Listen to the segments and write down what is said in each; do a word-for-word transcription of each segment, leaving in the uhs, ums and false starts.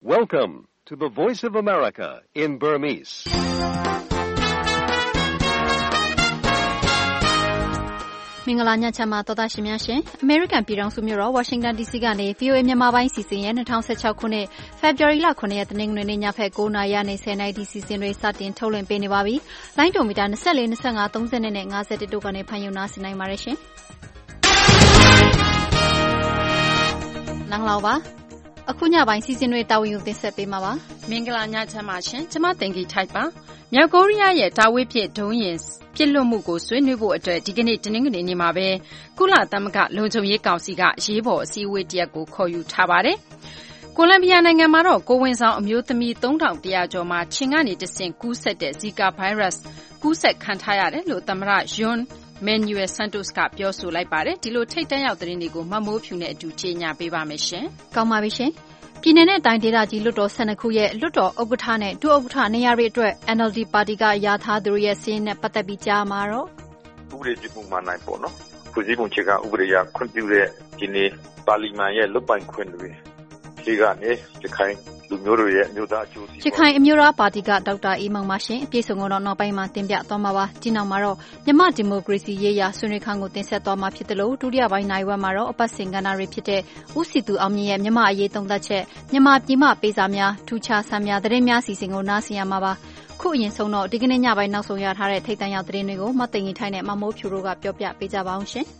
Welcome to the Voice of America in Burmese. ။မင်္ဂလာညချမ်းပါသောသားရှင်များရှင်။ American ပြည်ထောင်စုမြို့တော် Washington ဒီ စီ ကနေ ဗွီအိုအေ မြန်မာပိုင်းစီစဉ်ရဲ့၂၀၁၆ခုနှစ် February လခုနှစ်ရက်တနင်္ဂနွေနေ့ညဖက်၉နာရီကနေ၁၀နာရီဒီစီစဉ်တွေစတင်ထုတ်လွှင့်ပေးနေပါပြီ။လိုင်းတိုမီတာ၂၄ ၂၅ ၃၂နဲ့၅၁တို့ကနေဖန်ယူနာဆင်နိုင်ပါတယ်ရှင်။နန်းလောပါအခုညပိုင်းစီစဉ်တွေတာဝန်ယူတင်ဆက်ပေးမှာပါ။မင်္ဂလာညချမ်းပါရှင်။ကျွန်မတင်ကြီးထိုက်ပါ။မြောက်ကိုရီးယားရဲ့တာဝေးဖြစ်ဒုံးယာဉ်ပြစ်လွတ်မှုကိုဆွေးနွေးဖို့အတွက်ဒီကနေ့တနင်္ဂနွေနေ့မှာပဲကုလသမဂ္ဂလုံခြုံရေးကောင်စီကအရေးပေါ်အစည်းအဝေးတစ်ရပ်ကိုခေါ်ယူထားပါတယ်။ကိုလံဘီယာနိုင်ငံမှာတော့ကိုဝင်ဆောင်အမျိုးသမီးသုံးထောင်တရာကျော်မှာခြင်ကနေတဆင့်ကူးစက်တဲ့ Zika virus ကူးစက်ခံထားရတယ်လို့သမ္မတ Juan Manuel Santos ကပြောဆိုလိုက်ပါတယ်။ဒီလိုထိတ်တန့်ရောက်သတင်းတွေကိုမမိုးဖြူနဲ့အတူကြေညာပေးပါမယ်ရှင်။ကောင်းပါပြီရှင်။ပြည်내နဲ့တိုင်းဒေသကြီးလွှတ်တော်၁၂ခုရဲ့လွှတ်တော်ဥက္ကဋ္ဌနဲ့ဒုဥက္ကဋ္ဌနေရာတွေအတွက် N L D ပါတီကယာထားသူတွေရဲ့စီးရင်နဲ့ပတ်သက်ပြီးကြားမှာတော့ဥပဒေပြုမှုမှနိုင်ပေါ့နော်။ဖွဲ့စည်းပုံခြေကဥပဒေအရခွင့်ပြုတဲ့ဒီနေ့ပါလီမန်ရဲ့လွတ်ပိုင်ခွင့်တွေဒီကနေရခိုင်လူမျိုးတွေရဲ့အမျိုးသားအကျိုးစီးပွားရခိုင်အမျိုးသားပါတီကဒေါက်တာအေးမောင်ပါရှင်အပြည့်စုံကိုတော့နောက်ပိုင်းမှာတင်ပြသွားမှာပါဒီနောက်မှာတော့မြန်မာဒီမိုကရေစီရေးရာဆွေးနွေးခန်းကိုတင်ဆက်သွားမှာဖြစ်တယ်လို့ဒုတိယပိုင်းနိုင်ဝက်မှာတော့အပတ်စဉ်ကဏ္ဍတွေဖြစ်တဲ့ဦးစီသူအောင်မြင့်ရဲ့မြန်မာအရေးသုံးသပ်ချက်မြန်မာပြည်မပေးစာများထူးခြားဆန်းများသတင်းများစီစဉ်ကိုနားဆင်ရမှာပါခုအရင်ဆုံးတော့ဒီကနေ့ညပိုင်းနောက်ဆုံးရထားတဲ့ထိတ်တန့်ရောက်သတင်းတွေကိုမသိင်ကြီးထိုင်းနဲ့မမိုးဖြူတို့ကပြောပြပေးကြပါအောင်ရှင်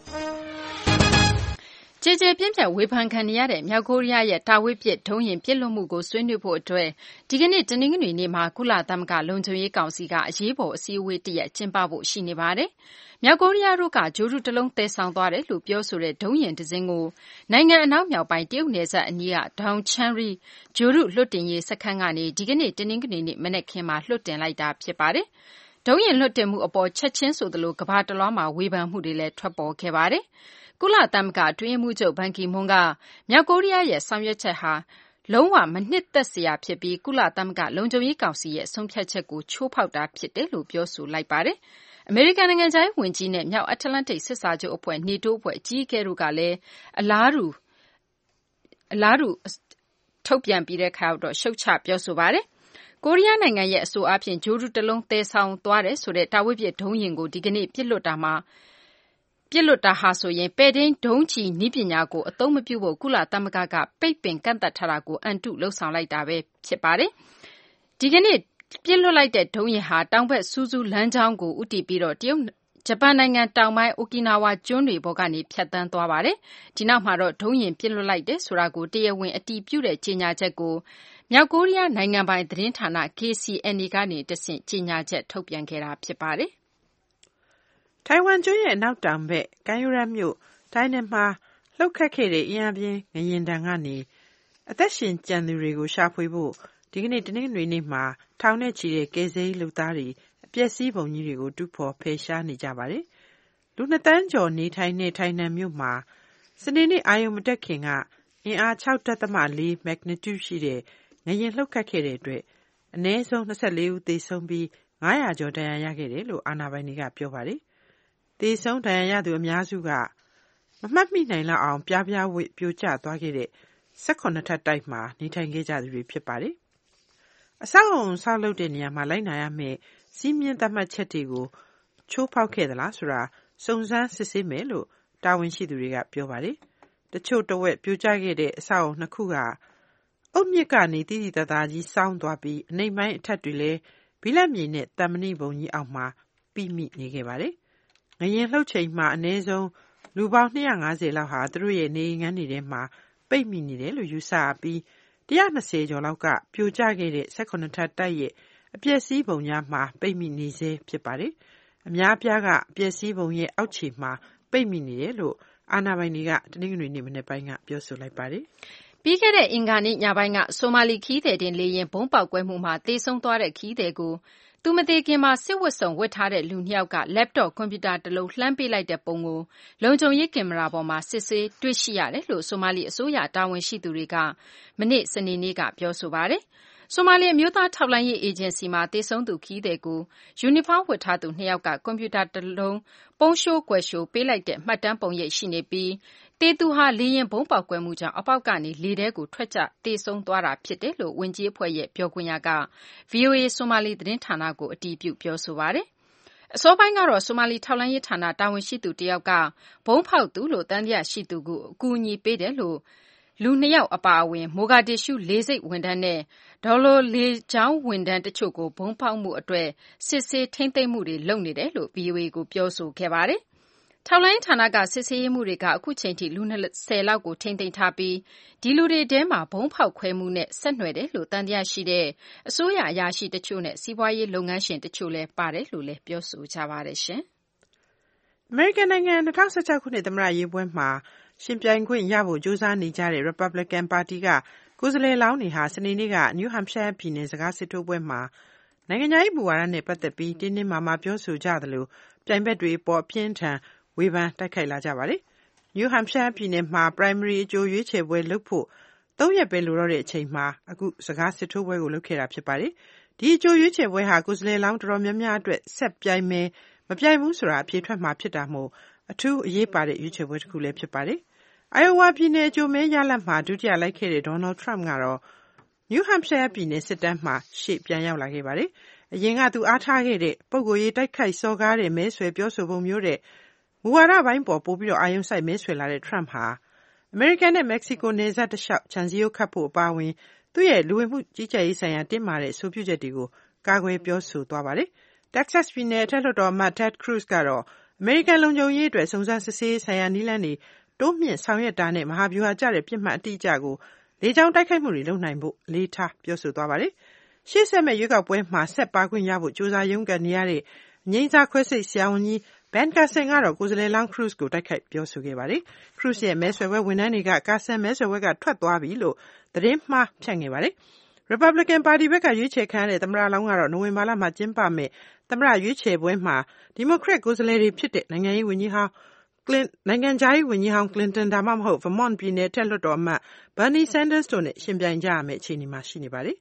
ကျေကျေပြင်းပြဝေဖန်ခံနေရတဲ့မြောက်ကိုရီးယားရဲ့တာဝေးပစ်ဒုံးယာဉ်ပစ်လွှတ်မှုကိုဆွေးနွေးဖို့အတွက်ဒီကနေ့တနင်္ဂနွေနေ့မှာကုလသမဂ္ဂလုံခြုံရေးကောင်စီကအရေးပေါ်အစည်းအဝေးတစ်ရပ်ကျင်းပဖို့ရှိနေပါတယ်။မြောက်ကိုရီးယားတို့ကဂျိုးတုတလုံးသယ်ဆောင်သွားတယ်လို့ပြောဆိုတဲ့ဒုံးယာဉ်တစ်စင်းကိုနိုင်ငံအနောက်မြောက်ပိုင်းတရုတ်နယ်စပ်အနီးကဒေါင်ချန်ရီဂျိုးတုလွှတ်တင်ရေးစခန်းကနေဒီကနေ့တနင်္ဂနွေနေ့မနက်ခင်းမှာလွှတ်တင်လိုက်တာဖြစ်ပါတယ်။ဒုံးယာဉ်လွှတ်တင်မှုအပေါ်ချက်ချင်းဆိုသလိုကမ္ဘာတလွှားမှာဝေဖန်မှုတွေလည်းထွက်ပေါ်ခဲ့ပါတယ်။ကုလသမဂ္ဂအတွင်းရေးမှူးချုပ်ဘန်ကီမွန်းကမြောက်ကိုရီးယားရဲ့ဆောင်ရွက်ချက်ဟာလုံးဝမနှစ်သက်စရာဖြစ်ပြီးကုလသမဂ္ဂလုံခြုံရေးကောင်စီရဲ့ဆုံးဖြတ်ချက်ကိုချိုးဖောက်တာဖြစ်တယ်လို့ပြောဆိုလိုက်ပါတယ်။အမေရိကန်နိုင်ငံခြားရေးဝန်ကြီးနဲ့မြောက်အတ္တလန္တိတ်စစ်စာချုပ်အဖွဲ့နေတိုးအဖွဲ့အကြီးအကဲတို့ကလည်းအလားတူအလားတူထုတ်ပြန်ပြီးတဲ့အခါတော့ရှုတ်ချပြောဆိုပါတယ်။ကိုရီးယားနိုင်ငံရဲ့အဆိုအဖြစ်ဂျိုးတုတလုံးသယ်ဆောင်သွားတယ်ဆိုတဲ့တာဝေးပစ်ဒုံးယာဉ်ကိုဒီကနေ့ပြစ်လွတ်တာမှာပြစ်လွတ်တာဟာဆိုရင်ပဲ့ထိန်းဒုံးကျည်နည်းပညာကိုအသုံးမပြုဖို့ကုလသမဂ္ဂကပိတ်ပင်ကန့်သတ်ထားတာကိုအန်တုလှုပ်ဆောင်လိုက်တာပဲဖြစ်ပါတယ်။ဒီကနေ့ပြစ်လွတ်လိုက်တဲ့ဒုံးယာဉ်ဟာတောင်ဘက်စူးစူးလမ်းကြောင်းကိုဦးတည်ပြီးတော့တရုတ်ဂျပန်နိုင်ငံတောင်ပိုင်းအိုကီနာဝါကျွန်းတွေပေါ်ကနေဖြတ်တန်းသွားပါတယ်။ဒီနောက်မှာတော့ဒုံးယာဉ်ပြစ်လွတ်လိုက်တယ်ဆိုတာကိုတရားဝင်အတည်ပြုတဲ့ကြေညာချက်ကိုမြောက်ကိုရီးယားနိုင်ငံပိုင်သတင်းဌာန K C N A ကနေတဆင့်ကြေညာချက်ထုတ်ပြန်ခဲ့တာဖြစ်ပါတယ်။ထိုင်ဝမ်ကျွန်းရဲ့အနောက်တောင်ဘက်ကမ်းရိုးတန်းမြို့တိုင်းနယ်မှာလှုပ်ခတ်ခဲ့တဲ့အင်အားပြင်းငလျင်တံကနေအသက်ရှင်ကျန်သူတွေကိုရှာဖွေဖို့ဒီကနေ့တနင်္ဂနွေနေ့မှာထောင်နဲ့ချီတဲ့ကယ်ဆယ်ရေးလုပ်သားတွေအပျက်စီးပုံကြီးတွေကိုတူးဖော်ဖယ်ရှားနေကြပါတယ်။လူနှစ်သန်းကျော်နေထိုင်တဲ့ထိုင်နန်မြို့မှာစနေနေ့အာရုံမတက်ခင်ကအင်အား၆ဒသမ၄မက်ဂနီကျူရှိတဲ့ငလျင်လှုပ်ခတ်ခဲ့တဲ့အတွက်အနည်းဆုံး၂၄ဦးသေဆုံးပြီး၅ရာကျော်ဒဏ်ရာရခဲ့တယ်လို့အာဏာပိုင်တွေကပြောပါတယ်။သေဆုံးဒဏ်ရာရသူအများစုကမမှတ်မိနိုင်လောက်အောင်ပြားပြားဝစ်ပြိုကျသွားခဲ့တဲ့၁၈ထပ်တိုက်မှာနေထိုင်ခဲ့ကြသူတွေဖြစ်ပါတယ်။အဆောက်အအုံဆောက်လုပ်တဲ့နေရာမှာလိုက်နာရမယ့်စီးမြင့်သတ်မှတ်ချက်တွေကိုချိုးဖောက်ခဲ့သလားဆိုတာစုံစမ်းစစ်ဆေးမယ်လို့တာဝန်ရှိသူတွေကပြောပါတယ်။တချို့တဝက်ပြိုကျခဲ့တဲ့အဆောက်အအုံနှစ်ခုကအုတ်မြစ်ကနေတည်တည်တသာကြီးစောင်းသွားပြီးအနိမ့်ပိုင်းအထက်တွေလည်းဘိလပ်မြေနဲ့တံမဏိပုံကြီးအောက်မှာပိမိနေခဲ့ပါတယ်။ငလျင်လှုပ်ချိန်မှာအနည်းဆုံးလူပေါင်း၂၅၀လောက်ဟာသူတို့ရဲ့နေအိမ်ငန်းတွေထဲမှာပိတ်မိနေတယ်လို့ယူဆပြီး၁၂၀ကျော်လောက်ကပြိုကျခဲ့တဲ့၁၈ထပ်တိုက်ရဲ့အပျက်စီးပုံများမှာပိတ်မိနေစေဖြစ်ပါတယ်။အများပြားကအပျက်စီးပုံရဲ့အောက်ခြေမှာပိတ်မိနေတယ်လို့အာဏာပိုင်တွေကတနင်္ဂနွေနေ့မနေ့ပိုင်းကပြောဆိုလိုက်ပါတယ်။ပြီးခဲ့တဲ့အင်္ဂါနေ့ညပိုင်းကဆိုမာလီခီးသည်တင်လေရင်ဘုံပေါက်ကွဲမှုမှာတေဆုံးသွားတဲ့ခီးသည်ကိုသူမသေးခင်မှာစစ်ဝတ်စုံဝတ်ထားတဲ့လူနှစ်ယောက်က laptop ကွန်ပျူတာတစ်လုံးလှမ်းပေးလိုက်တဲ့ပုံကိုလုံခြုံရေးကင်မရာပေါ်မှာစစ်ဆေးတွေ့ရှိရတယ်လို့ဆိုမာလီအစိုးရတာဝန်ရှိသူတွေကမနေ့စနေနေ့ကပြောဆိုပါတယ်။ဆိုမာလီအမျိုးသားထောက်လှမ်းရေးအေဂျင်စီမှာတေဆုံးသူခီးသည်ကိုယူနီဖောင်းဝတ်ထားသူနှစ်ယောက်ကကွန်ပျူတာတစ်လုံးပုံရှိုးကွယ်ရှိုးပေးလိုက်တဲ့မှတ်တမ်းပုံရိပ်ရှိနေပြီးတေသူဟာလေရင်ဘုံပေါက်ကွဲမှုကြောင့်အပေါက်ကနေလေထဲကိုထွက်ကျတေဆုံးသွားတာဖြစ်တယ်လို့ဝန်ကြီးအဖွဲ့ရဲ့ပြောခွင့်ရက ဗီအိုအေ ဆိုမာလီသတင်းဌာနကိုအတည်ပြုပြောဆိုပါတယ်။အစောပိုင်းကတော့ဆိုမာလီထောက်လှမ်းရေးဌာနတာဝန်ရှိသူတယောက်ကဘုံဖောက်သူလို့တန်တရားရှိသူကိုအကူအညီပေးတယ်လို့လူနှစ်ယောက်အပါအဝင်မိုဂါဒစ်ရှုလေဆိပ်ဝန်ထမ်းနဲ့ဒေါ်လိုလေချောင်းဝန်ထမ်းတချို့ကိုဘုံဖောက်မှုအတွက်စစ်ဆေးထိမ့်သိမ်းမှုတွေလုပ်နေတယ်လို့ ဗီအိုအေကိုပြောဆိုခဲ့ပါတယ်။ထောက်လှမ်းရေးဌာနကစစ်ဆေးမှုတွေကအခုချိန်ထိလူ၂၀လောက်ကိုထိမ့်သိမ်းထားပြီးဒီလူတွေထဲမှာဘုံဖောက်ခွဲမှုနဲ့ဆက်နွယ်တယ်လို့တန်တရားရှိတဲ့အစိုးရအရာရှိတချို့နဲ့စီးပွားရေးလုပ်ငန်းရှင်တချို့လည်းပါတယ်လို့လည်းပြောဆိုကြပါတယ်ရှင်။အမေရိကန်နိုင်ငံ၂၀၁၆ခုနှစ်သမ္မတရွေးပွဲမှာရှင်ပြိုင်ခွင့်ရဖို့ကြိုးစားနေကြတဲ့ Republican ပါတီကကိုယ်စားလှယ်လောင်းတွေဟာစနေနေ့က New Hampshire ပြည်နယ်စကားစစ်ထိုးပွဲမှာနိုင်ငံခြားရေးမူဝါဒနဲ့ပတ်သက်ပြီးတင်းတင်းမာမာပြောဆိုကြသလိုပြိုင်ဘက်တွေအပေါ်အပြင်းထန်ဝေဖန်တိုက်ခိုက်လာကြပါတယ်။ New Hampshire ပြည်နယ်မှာ primary အကြိုရွေးချယ်ပွဲလုပ်ဖို့သုံးရက်ပဲလိုတော့တဲ့အချိန်မှာအခုစကားစစ်ထိုးပွဲကိုလုပ်ခဲ့တာဖြစ်ပါတယ်။ဒီအကြိုရွေးချယ်ပွဲဟာကိုယ်စားလှယ်လောင်းတော်တော်များများအတွက်ဆက်ပြိုင်မယ်မပြိုင်ဘူးဆိုတာအဖြေထွက်မှာဖြစ်တာမို့အထူးအရေးပါတဲ့ရွေးချယ်ပွဲတစ်ခုလည်းဖြစ်ပါတယ်။ Iowa ပြည်နယ်အကြိုမဲရလဒ်မှာဒုတိယလိုက်ခဲ့တဲ့ Donald Trump ကတော့ New Hampshire ပြည်နယ်စစ်တမ်းမှာရှေ့ပြန်ရောက်လာခဲ့ပါတယ်။အရင်ကသူအားထားခဲ့တဲ့ပုဂ္ဂိုလ်ရေးတိုက်ခိုက်စော်ကားတဲ့မဲဆွယ်ပြောဆိုပုံမျိုးတဲ့မူဝါဒပိုင်းပေါ်ပိုပြီးတော့အာရုံစိုက်မဲဆွယ်လာတဲ့ Trump ဟာအမေရိကန်နဲ့မက္ကဆီကိုနယ်စပ်တလျှောက်ခြံစည်းရိုးခတ်ဖို့အပါအဝင်သူ့ရဲ့လူဝင်မှုကြီးကြပ်ရေးဆိုင်ရာတင်းမာတဲ့အဆိုပြုချက်တွေကိုကာကွယ်ပြောဆိုသွားပါတယ်။ Texas ပြည်နယ်အထက်လွှတ်တော်အမတ် Ted Cruz ကတော့အမေရိကန်လုံခြုံရေးအတွက်စုံစမ်းစစ်ဆေးရေးဆိုင်ရာနည်းလမ်းတွေတိုးမြင့်ဆောင်ရွက်တာနဲ့မဟာဗျူဟာကျတဲ့ပြစ်မှတ်အတိအကျကိုလေကြောင်းတိုက်ခိုက်မှုတွေလုပ်နိုင်ဖို့အလေးထားပြောဆိုသွားပါတယ်။ရှေ့ဆက်မဲ့ရွေးကောက်ပွဲမှာဆက်ပါခွင့်ရဖို့ကြိုးစားရုန်းကန်နေရတဲ့အငြိမ်းစားခွဲစိတ်ဆရာဝန်ကြီး Ben Carson ကတော့ကိုယ်စားလှယ်လောင်း Cruz ကိုတိုက်ခိုက်ပြောဆိုခဲ့ပါတယ်။ Cruz ရဲ့မဲဆွယ်ပွဲဝန်ထမ်းတွေက Carson မဲဆွယ်ပွဲကထွက်သွားပြီလို့သတင်းမှားဖြန့်ခဲ့ပါတယ်။ Republican ပါတီဘက်ကရွေးချယ်ခံရတဲ့သမ္မတလောင်းကတော့နိုဝင်ဘာလမှာကျင်းပမယ့်သမ္မတရွေးချယ်ပွဲမှာဒီမိုကရက်ကိုယ်စားလှယ်တွေဖြစ်တဲ့နိုင်ငံရေးဝန်ကြီးဟောင်းနိုင်ငံခြားရေးဝန်ကြီးဟောင်း Clinton ဒါမှမဟုတ် Vermont ပြည်နယ်အထက်လွှတ်တော်အမတ် Bernie Sanders တို့နဲ့ရှင်ပြိုင်ကြရမယ့်အခြေအနေမှာရှိနေပါတယ်။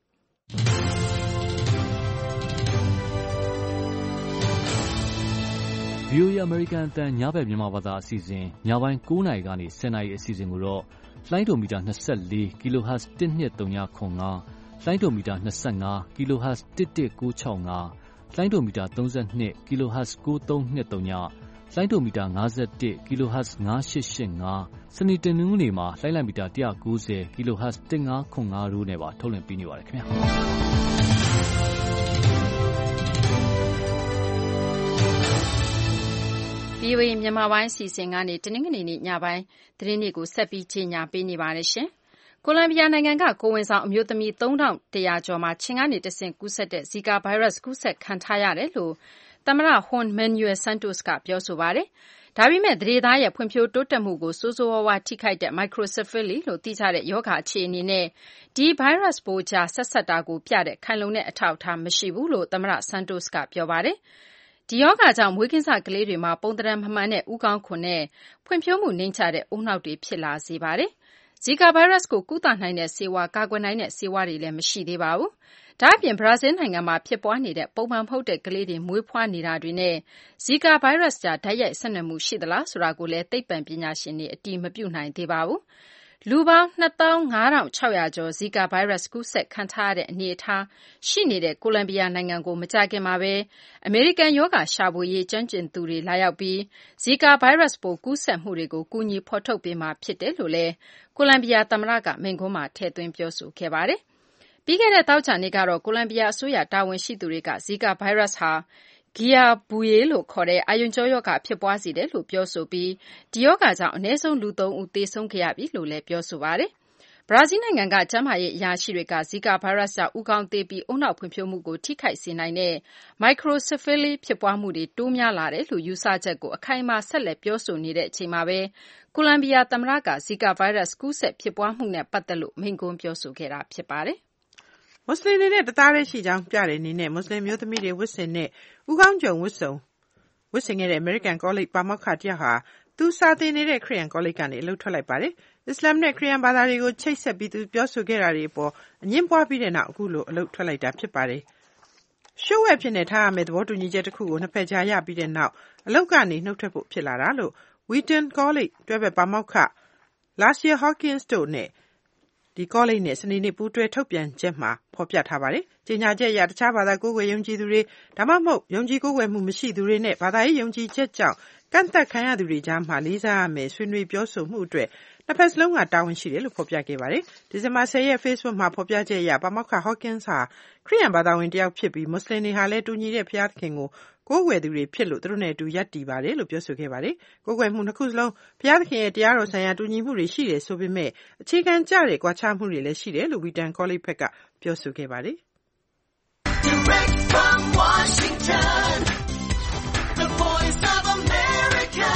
ဗီအိုအေ American အသံညဘက်မြန်မာဘာသာအစီအစဉ်ညပိုင်း၉နာရီကနေ၁၀နာရီအစီအစဉ်ကိုတော့လိုင်းဒိုမီတာ၂၄ kilohertz တစ်နှစ်၃၀၇၅လိုင်းဒိုမီတာ၂၅ kilohertz တစ်တစ်၉၆၅လိုင်းဒိုမီတာ၃၂ kilohertz ၉၃၂၃လိုင်းဒိုမီတာ၅၁ kilohertz ၅၈၈၅စနေတနင်္ဂနွေမှာလိုင်းလိုက်မီတာ၁၉၀ kilohertz ၁၅၇၅တို့နဲ့ပါထုတ်လွှင့်ပေးနေပါတယ်ခင်ဗျာဗီအိုအေမြန်မာပိုင်းအစီအစဉ်ကနေတနင်္ဂနွေနေ့ညပိုင်းသတင်းတွေကိုဆက်ပြီးကြေညာပေးနေပါတယ်ရှင်။ကိုလံဘီယာနိုင်ငံကကိုဝင်ဆောင်အမျိုးသမီးသုံးထောင်တရာကျော်မှာခြင်ကနေတဆင့်ကူးစက်တဲ့ဇီကာဗိုင်းရပ်စ်ကူးစက်ခံထားရတယ်လို့သမ္မတ Juan Manuel Santos ကပြောဆိုပါတယ်။ဒါပေမဲ့သန္ဓေသားရဲ့ဖွံ့ဖြိုးတိုးတက်မှုကိုဆိုးဆိုးဝါးဝါးထိခိုက်တဲ့ microcephaly လို့သိကြတဲ့ရောဂါအခြေအနေနဲ့ဒီဗိုင်းရပ်စ်ပိုးကြားဆက်စပ်တာကိုပြတဲ့ခိုင်လုံတဲ့အထောက်အထားမရှိဘူးလို့သမ္မတ Santos ကပြောပါတယ်။ဒီရောဂါကြောင့်မွေးကင်းစကလေးတွေမှာပုံသဏ္ဍာန်မမှန်တဲ့ဦးခေါင်းခွံနဲ့ဖွံ့ဖြိုးမှုနိမ့်ကျတဲ့ဦးနှောက်တွေဖြစ်လာစေပါတယ်။ဇီကာဗိုင်းရပ်စ်ကိုကုသနိုင်တဲ့ဆေးဝါးကာကွယ်နိုင်တဲ့ဆေးဝါးတွေလည်းမရှိသေးပါဘူး။ဒါ့အပြင်ဘရာဇီးနိုင်ငံမှာဖြစ်ပွားနေတဲ့ပုံမှန်မဟုတ်တဲ့ကလေးတွေမွေးဖွားနေတာတွေနဲ့ဇီကာဗိုင်းရပ်စ်ကြားတိုက်ရိုက်ဆက်နွယ်မှုရှိသလားဆိုတာကိုလည်းသိပ္ပံပညာရှင်တွေအတည်မပြုနိုင်သေးပါဘူး။လူပေါင်း၂သောင်း၅ထောင်၆ရာကျော်ဇီကာဗိုင်းရပ်စ်ကူးစက်ခံထားရတဲ့အနေအထားရှိနေတဲ့ကိုလံဘီယာနိုင်ငံကိုမကြာခင်မှာပဲအမေရိကန်ရောဂါရှာဖွေရေးကျွမ်းကျင်သူတွေလာရောက်ပြီးဇီကာဗိုင်းရပ်စ်ပိုးကူးစက်မှုတွေကိုကူညီဖော်ထုတ်ပေးမှာဖြစ်တယ်လို့လည်းကိုလံဘီယာသမ္မတကမိန့်ခွန်းမှာထည့်သွင်းပြောဆိုခဲ့ပါတယ်။ပြီးခဲ့တဲ့သောကြာနေ့ကတော့ကိုလံဘီယာအစိုးရတာဝန်ရှိသူတွေကဇီကာဗိုင်းရပ်စ်ဟာGuillain-Barréလို့ခေါ်တဲ့အာရုံကြောရောဂါဖြစ်ပွားစေတယ်လို့ပြောဆိုပြီးဒီရောဂါကြောင့်အနည်းဆုံးလူသုံးဦးသေဆုံးခဲ့ရပြီလို့လည်းပြောဆိုပါတယ်။ဘရာဇီးနိုင်ငံကကျန်းမာရေးအရာရှိတွေကဇီကာဗိုင်းရပ်စ်ကြောင့်ဦးခေါင်းသေးပြီးဦးနှောက်ဖွံ့ဖြိုးမှုကိုထိခိုက်စေနိုင်တဲ့ microcephaly ဖြစ်ပွားမှုတွေတိုးများလာတယ်လို့ယူဆချက်ကိုအခိုင်အမာဆက်လက်ပြောဆိုနေတဲ့အချိန်မှာပဲကိုလံဘီယာသမ္မတကဇီကာဗိုင်းရပ်စ်ကူးစက်ဖြစ်ပွားမှုနဲ့ပတ်သက်လို့မိန့်ခွန်းပြောဆိုခဲ့တာဖြစ်ပါတယ်။မွတ်စလင်တွေနဲ့တသားတည်းရှိကြောင်းပြတဲ့အနေနဲ့မွတ်စလင်မျိုးသမီးတွေဝတ်ဆင်တဲ့ဦးခေါင်းကြုံဝတ်စုံဝတ်ဆင်ခဲ့တဲ့ American College ပါမောက္ခတယောက်ဟာသူစာသင်နေတဲ့ခရစ်ယာန်ကောလိပ်ကနေအလုပ်ထွက်လိုက်ပါတယ်။အစ္စလာမ်နဲ့ခရစ်ယာန်ဘာသာတွေကိုချိတ်ဆက်ပြီးသူပြောဆိုခဲ့တာတွေအပေါ်အငြင်းပွားပြီးတဲ့နောက်အခုလိုအလုပ်ထွက်လိုက်တာဖြစ်ပါတယ်။ရှုပ်ဝဲဖြစ်နေထားရမယ့်သဘောတူညီချက်တစ်ခုကိုနှစ်ဖက်ကြားရပြီးတဲ့နောက်အလုပ်ကနေနှုတ်ထွက်ဖို့ဖြစ်လာတာလို့ Wheaton College တွဲဘက်ပါမောက္ခ Lacia Hawkins တို့နဲ့ဒီကောလိပ်နဲ့စနေနေ့ပူးတွဲထုတ်ပြန်ချက်မှာဖော်ပြထားပါတယ်။ကြေညာချက်အရတခြားဘာသာကိုးကွယ်ယုံကြည်သူတွေဒါမှမဟုတ်ယုံကြည်ကိုးကွယ်မှုမရှိသူတွေနဲ့ဘာသာရေးယုံကြည်ချက်ကြောင့်ကန့်သက်ခံရသူတွေကြားမှာလေးစားရမယ်ဆွေးနွေးပြောဆိုမှုအတွက်နှစ်ဖက်စလုံးကတာဝန်ရှိတယ်လို့ဖော်ပြခဲ့ပါတယ်။ဒီဇင်ဘာဆယ်ရက် Facebook မှာဖော်ပြချက်အရပါမောက္ခ Hawkins ဟာခရစ်ယာန်ဘာသာဝင်တစ်ယောက်ဖြစ်ပြီးမွတ်စလင်တွေဟာလည်းတူညီတဲ့ဘုရားသခင်ကိုကိုးကွယ်သူတွေဖြစ်လို့သူတို့နဲ့အတူရပ်တည်ပါတယ်လို့ပြောဆိုခဲ့ပါတယ်။ကိုးကွယ်မှုနှစ်ခုစလုံးဘုရားသခင်ရဲ့တရားတော်ဆိုင်ရာတူညီမှုတွေရှိတယ်ဆိုပေမဲ့အခြေခံကျတဲ့ကွာခြားမှုတွေလည်းရှိတယ်လို့ Wheaton College ဘက်ကပြောဆိုခဲ့ပါတယ်။ Direct from Washington, the voice of America,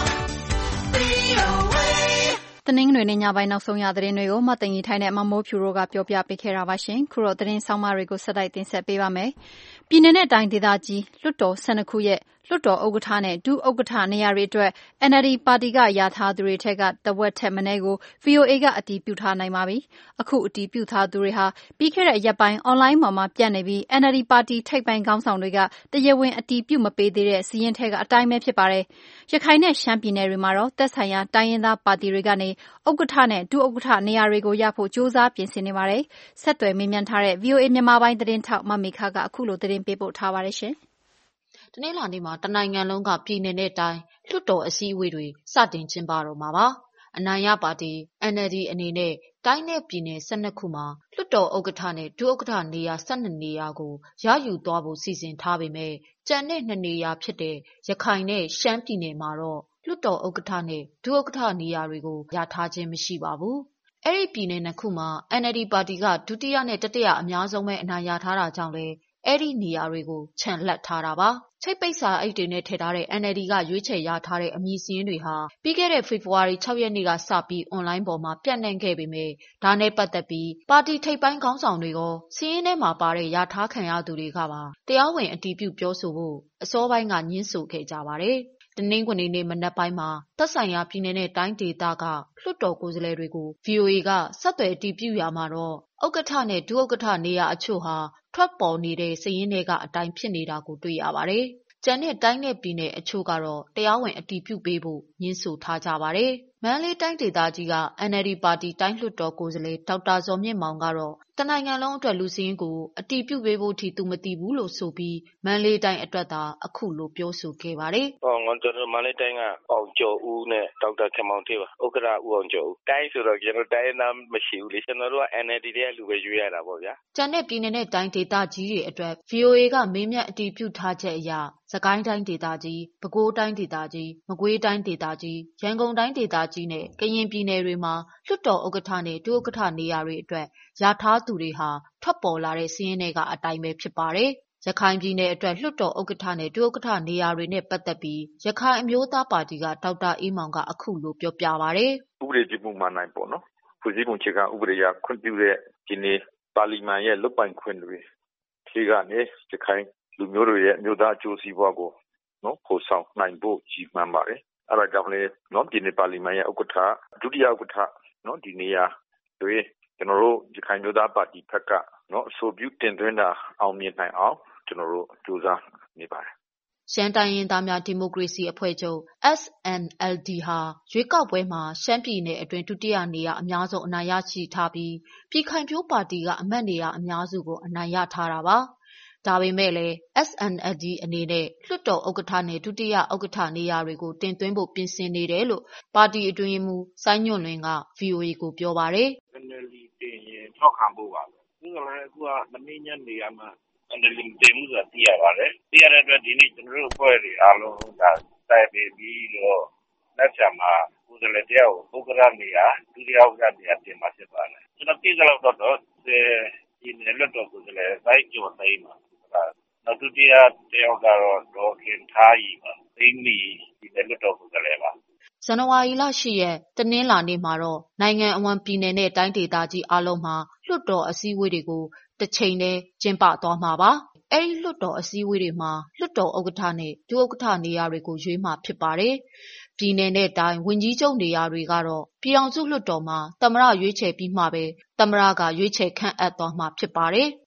တနင်္ဂနွေနေ့ညပိုင်းနောက်ဆုံးရသတင်းတွေကိုမသိင်္ဂီထိုင်းနဲ့မမိုးဖြူတို့ကပြောပြပေးခဲ့တာပါရှင်။ခုတော့သတင်းဆောင်မတွေကိုဆက်တိုက်တင်ဆက်ပေးပါမယ်။ပြည်내နဲ့တိုင်းဒေသကြီးလွှတ်တော်၁၂ခုရဲ့လွှတ်တော်ဥက္ကဋ္ဌနဲ့ဒုဥက္ကဋ္ဌနေရာတွေအတွက် N L D ပါတီကယာထားသူတွေထက်ကတဝက်ထက်မနည်းကို V O A ကအတည်ပြုထားနိုင်ပါပြီ။အခုအတည်ပြုထားသူတွေဟာပြီးခဲ့တဲ့ရက်ပိုင်းအွန်လိုင်းပေါ်မှာပြန့်နေပြီး N L D ပါတီထိပ်ပိုင်းခေါင်းဆောင်တွေကတရားဝင်အတည်ပြုမပေးသေးတဲ့စာရင်းထဲကအတိုင်းပဲဖြစ်ပါတယ်။ရခိုင်နဲ့ရှမ်းပြည်နယ်တွေမှာတော့သက်ဆိုင်ရာတိုင်းရင်းသားပါတီတွေကနေဥက္ကဋ္ဌနဲ့ဒုဥက္ကဋ္ဌနေရာတွေကိုရဖို့ကြိုးစားပြင်ဆင်နေပါတယ်။ဆက်သွယ်မေးမြန်းထားတဲ့ V O A မြန်မာပိုင်းသတင်းထောက်မမေခကအခုလိုသတင်းပေးပို့ထားပါတယ်ရှင်။တနင်္လာနေ့မှာတနိုင်ငံလုံးကပြည်내နဲ့တိုင်းလွှတ်တော်အစည်းအဝေးတွေစတင်ကျင်းပတော့မှာပါ။အနိုင်ရပါတီ N L D အနေနဲ့တိုင်းနဲ့ပြည်내၁၂ခုမှာလွှတ်တော်ဥက္ကဋ္ဌနဲ့ဒုဥက္ကဋ္ဌနေရာ၁၂နေရာကိုရယူသွားဖို့စီစဉ်ထားပေမဲ့ကျန်တဲ့နှစ်နေရာဖြစ်တဲ့ရခိုင်နဲ့ရှမ်းပြည်နယ်မှာတော့လွှတ်တော်ဥက္ကဋ္ဌနဲ့ဒုဥက္ကဋ္ဌနေရာတွေကိုရထားခြင်းမရှိပါဘူး။အဲ့ဒီပြည်내နှစ်ခုမှာ N L D ပါတီကဒုတိယနဲ့တတိယအများဆုံးပဲအနိုင်ရထားတာကြောင့်လေအဲ့ဒီနေရာတွေကိုခြံလှပ်ထားတာပါ။ချိတ်ပိတ်စာအိတ်တွေနဲ့ထည့်ထားတဲ့ N L D ကရွေးချယ်ရထားတဲ့အမည်စရင်းတွေဟာပြီးခဲ့တဲ့ဖေဖော်ဝါရီ၆ရက်နေ့ကစပြီးအွန်လိုင်းပေါ်မှာပြန့်နှံ့ခဲ့ပေမဲ့ဒါနဲ့ပတ်သက်ပြီးပါတီထိပ်ပိုင်းခေါင်းဆောင်တွေရောစရင်းထဲမှာပါတဲ့ရထားခံရသူတွေကပါတရားဝင်အတည်ပြုပြောဆိုဖို့အစောပိုင်းကညှင်းဆိုခဲ့ကြပါတယ်။တနင်္ဂနွေနေ့မနက်ပိုင်းမှာသက်ဆိုင်ရာပြည်내နဲ့တိုင်းဒေသကလွှတ်တော်ကိုယ်စားလှယ်တွေကို V O A ကဆက်သွယ်အတည်ပြုရမှာတော့ဥက္ကဋ္ဌနဲ့ဒုဥက္ကဋ္ဌနေရာအချို့ဟာထွက်ပေါ်နေတဲ့စာရင်းတွေကအတိုင်းဖြစ်နေတာကိုတွေ့ရပါတယ်။ကျန်တဲ့တိုင်းနဲ့ပြည်내အချို့ကတော့တရားဝင်အတည်ပြုပေးဖို့ညှင်းဆိုထားကြပါတယ်။မန္တလေးတိုင်းဒေသကြီးက N L D ပါတီတိုင်းလွှတ်တော်ကိုယ်စားလှယ်ဒေါက်တာဇော်မြင့်မောင်ကတော့တနိုင်ငံလုံးအတွက်လူစည်းရင်းကိုအတည်ပြုပေးဖို့ထိသူမတည်ဘူးလို့ဆိုပြီးမန္တလေးတိုင်းအတွက်သာအခုလိုပြောဆိုခဲ့ပါတယ်။ဟောငါတို့မန္တလေးတိုင်းကအောင်ကျော်ဦးနဲ့ဒေါက်တာခင်မောင်ထေးပါဥက္ကဋ္ဌဦးအောင်ကျော်ဦးတိုင်းဆိုတော့ကျွန်တော်တိုင်းနာမရှိဘူးလေကျွန်တော်တို့က N L D တဲ့လူပဲရွေးရတာပေါ့ဗျာ။ကျန်တဲ့ပြည်내နဲ့တိုင်းဒေသကြီးတွေအတွက် V O A ကမေးမြန်းအတည်ပြုထားချက်အရစကိုင်းတိုင်းဒေသကြီး၊ပဲခူးတိုင်းဒေသကြီး၊မကွေးတိုင်းဒေသကြီး၊ရန်ကုန်တိုင်းဒေသကြီးနဲ့ကရင်ပြည်နယ်တွေမှာလွှတ်တော်ဥက္ကဋ္ဌနဲ့ဒုဥက္ကဋ္ဌနေရာတွေအတွက်ရထားသူတွေဟာထွက်ပေါ်လာတဲ့စီးရင်တွေကအတိုင်းပဲဖြစ်ပါတယ်။ရခိုင်ပြည်နယ်အတွက်လွှတ်တော်ဥက္ကဋ္ဌနဲ့ဒုဥက္ကဋ္ဌနေရာတွေနဲ့ပတ်သက်ပြီးရခိုင်အမျိုးသားပါတီကဒေါက်တာအေးမောင်ကအခုလိုပြောပြပါဗျ။ဥပဒေပြုမှုမှနိုင်ပေါ့နော်။ဖွဲ့စည်းပုံအခြေခံဥပဒေအရခွင့်ပြုတဲ့ဒီနေ့ပါလီမန်ရဲ့လွတ်ပိုင်ခွင့်တွေခြေကနေရခိုင်လူမျိုးတွေရဲ့အမျိုးသားအကျိုးစီးပွားကိုနော်ဖော်ဆောင်နိုင်ဖို့ရည်မှန်းပါတယ်။အဲဒါကြောင့်လေနော်ဒီနေ့ပါလီမန်ရဲ့ဥက္ကဋ္ဌဒုတိယဥက္ကဋ္ဌနော်ဒီနေရာတွေကျွန်တော်တို့ရခိုင်မျိုးသားပါတီဘက်ကနော်အဆိုပြုတင်သွင်းတာအောင်မြင်နိုင်အောင်ကျွန်တော်တို့ကြိုးစားနေပါတယ်ရှမ်းတိုင်းရင်းသားများဒီမိုကရေစီအဖွဲ့ချုပ် S N L D ဟာရွေးကောက်ပွဲမှာရှမ်းပြည်နယ်အတွင်းဒုတိယနေရာအများဆုံးအနိုင်ရရှိထားပြီးပြည်ခိုင်ဖြိုးပါတီကအမတ်နေရာအများစုကိုအနိုင်ရထားတာပါ။ဒါပေမဲ့လည်း S N L D အနေနဲ့လွှတ်တော်ဥက္ကဋ္ဌနဲ့ဒုတိယဥက္ကဋ္ဌနေရာတွေကိုတင်သွင်းဖို့ပြင်ဆင်နေတယ်လို့ပါတီအတွင်းမှုစိုင်းညွန့်လွင်က V O A ကိုပြောပါတယ်။ N L D တင်ရင်ထောက်ခံဖို့ပါပဲ။ဒီကလည်းအခုကမင်းညနေရမှာN L D တင်မှုဆိုတာသိရပါတယ်။သိရတဲ့အတွက်ဒီနေ့ကျွန်တော်တို့အဖွဲ့တွေအားလုံးဒါတိုက်ပြီးပြီးတော့လက်ချာမှာကိုယ်စားလှယ်တယောက်ဥက္ကဋ္ဌနေရာဒုတိယဥက္ကဋ္ဌနေရာတင်မှာဖြစ်ပါတယ်။ကျွန်တော်သိကြလို့တော့ဒီနေ့လွှတ်တော်ကိုယ်စားလှယ်တိုင်းကျော်သိမ်းမှာနောက်ဒုတိယတယောက်ကတော့ဒေါ်ခင်ထားရီပါသိမ်းမီဒီနေ့လွှတ်တော်ကိုယ်စားလှယ်ပါဇန်နဝါရီလ၈ရက်တနင်္လာနေ့မှာတော့နိုင်ငံအဝန်းပြည်နယ်နဲ့တိုင်းဒေသကြီးအားလုံးမှာလွှတ်တော်အစည်းအဝေးတွေကိုတစ်ချိန်တည်းကျင်းပသွားမှာပါ။အဲဒီလွှတ်တော်အစည်းအဝေးတွေမှာလွှတ်တော်ဥက္ကဋ္ဌနဲ့ဒုဥက္ကဋ္ဌနေရာတွေကိုရွေးမှာဖြစ်ပါတယ်။ပြည်နယ်နဲ့တိုင်းဝန်ကြီးချုပ်နေရာတွေကတော့ပြည်အောင်စုလွှတ်တော်မှာသမ္မတရွေးချယ်ပြီးမှပဲသမ္မတကရွေးချယ်ခန့်အပ်သွားမှာဖြစ်ပါတယ်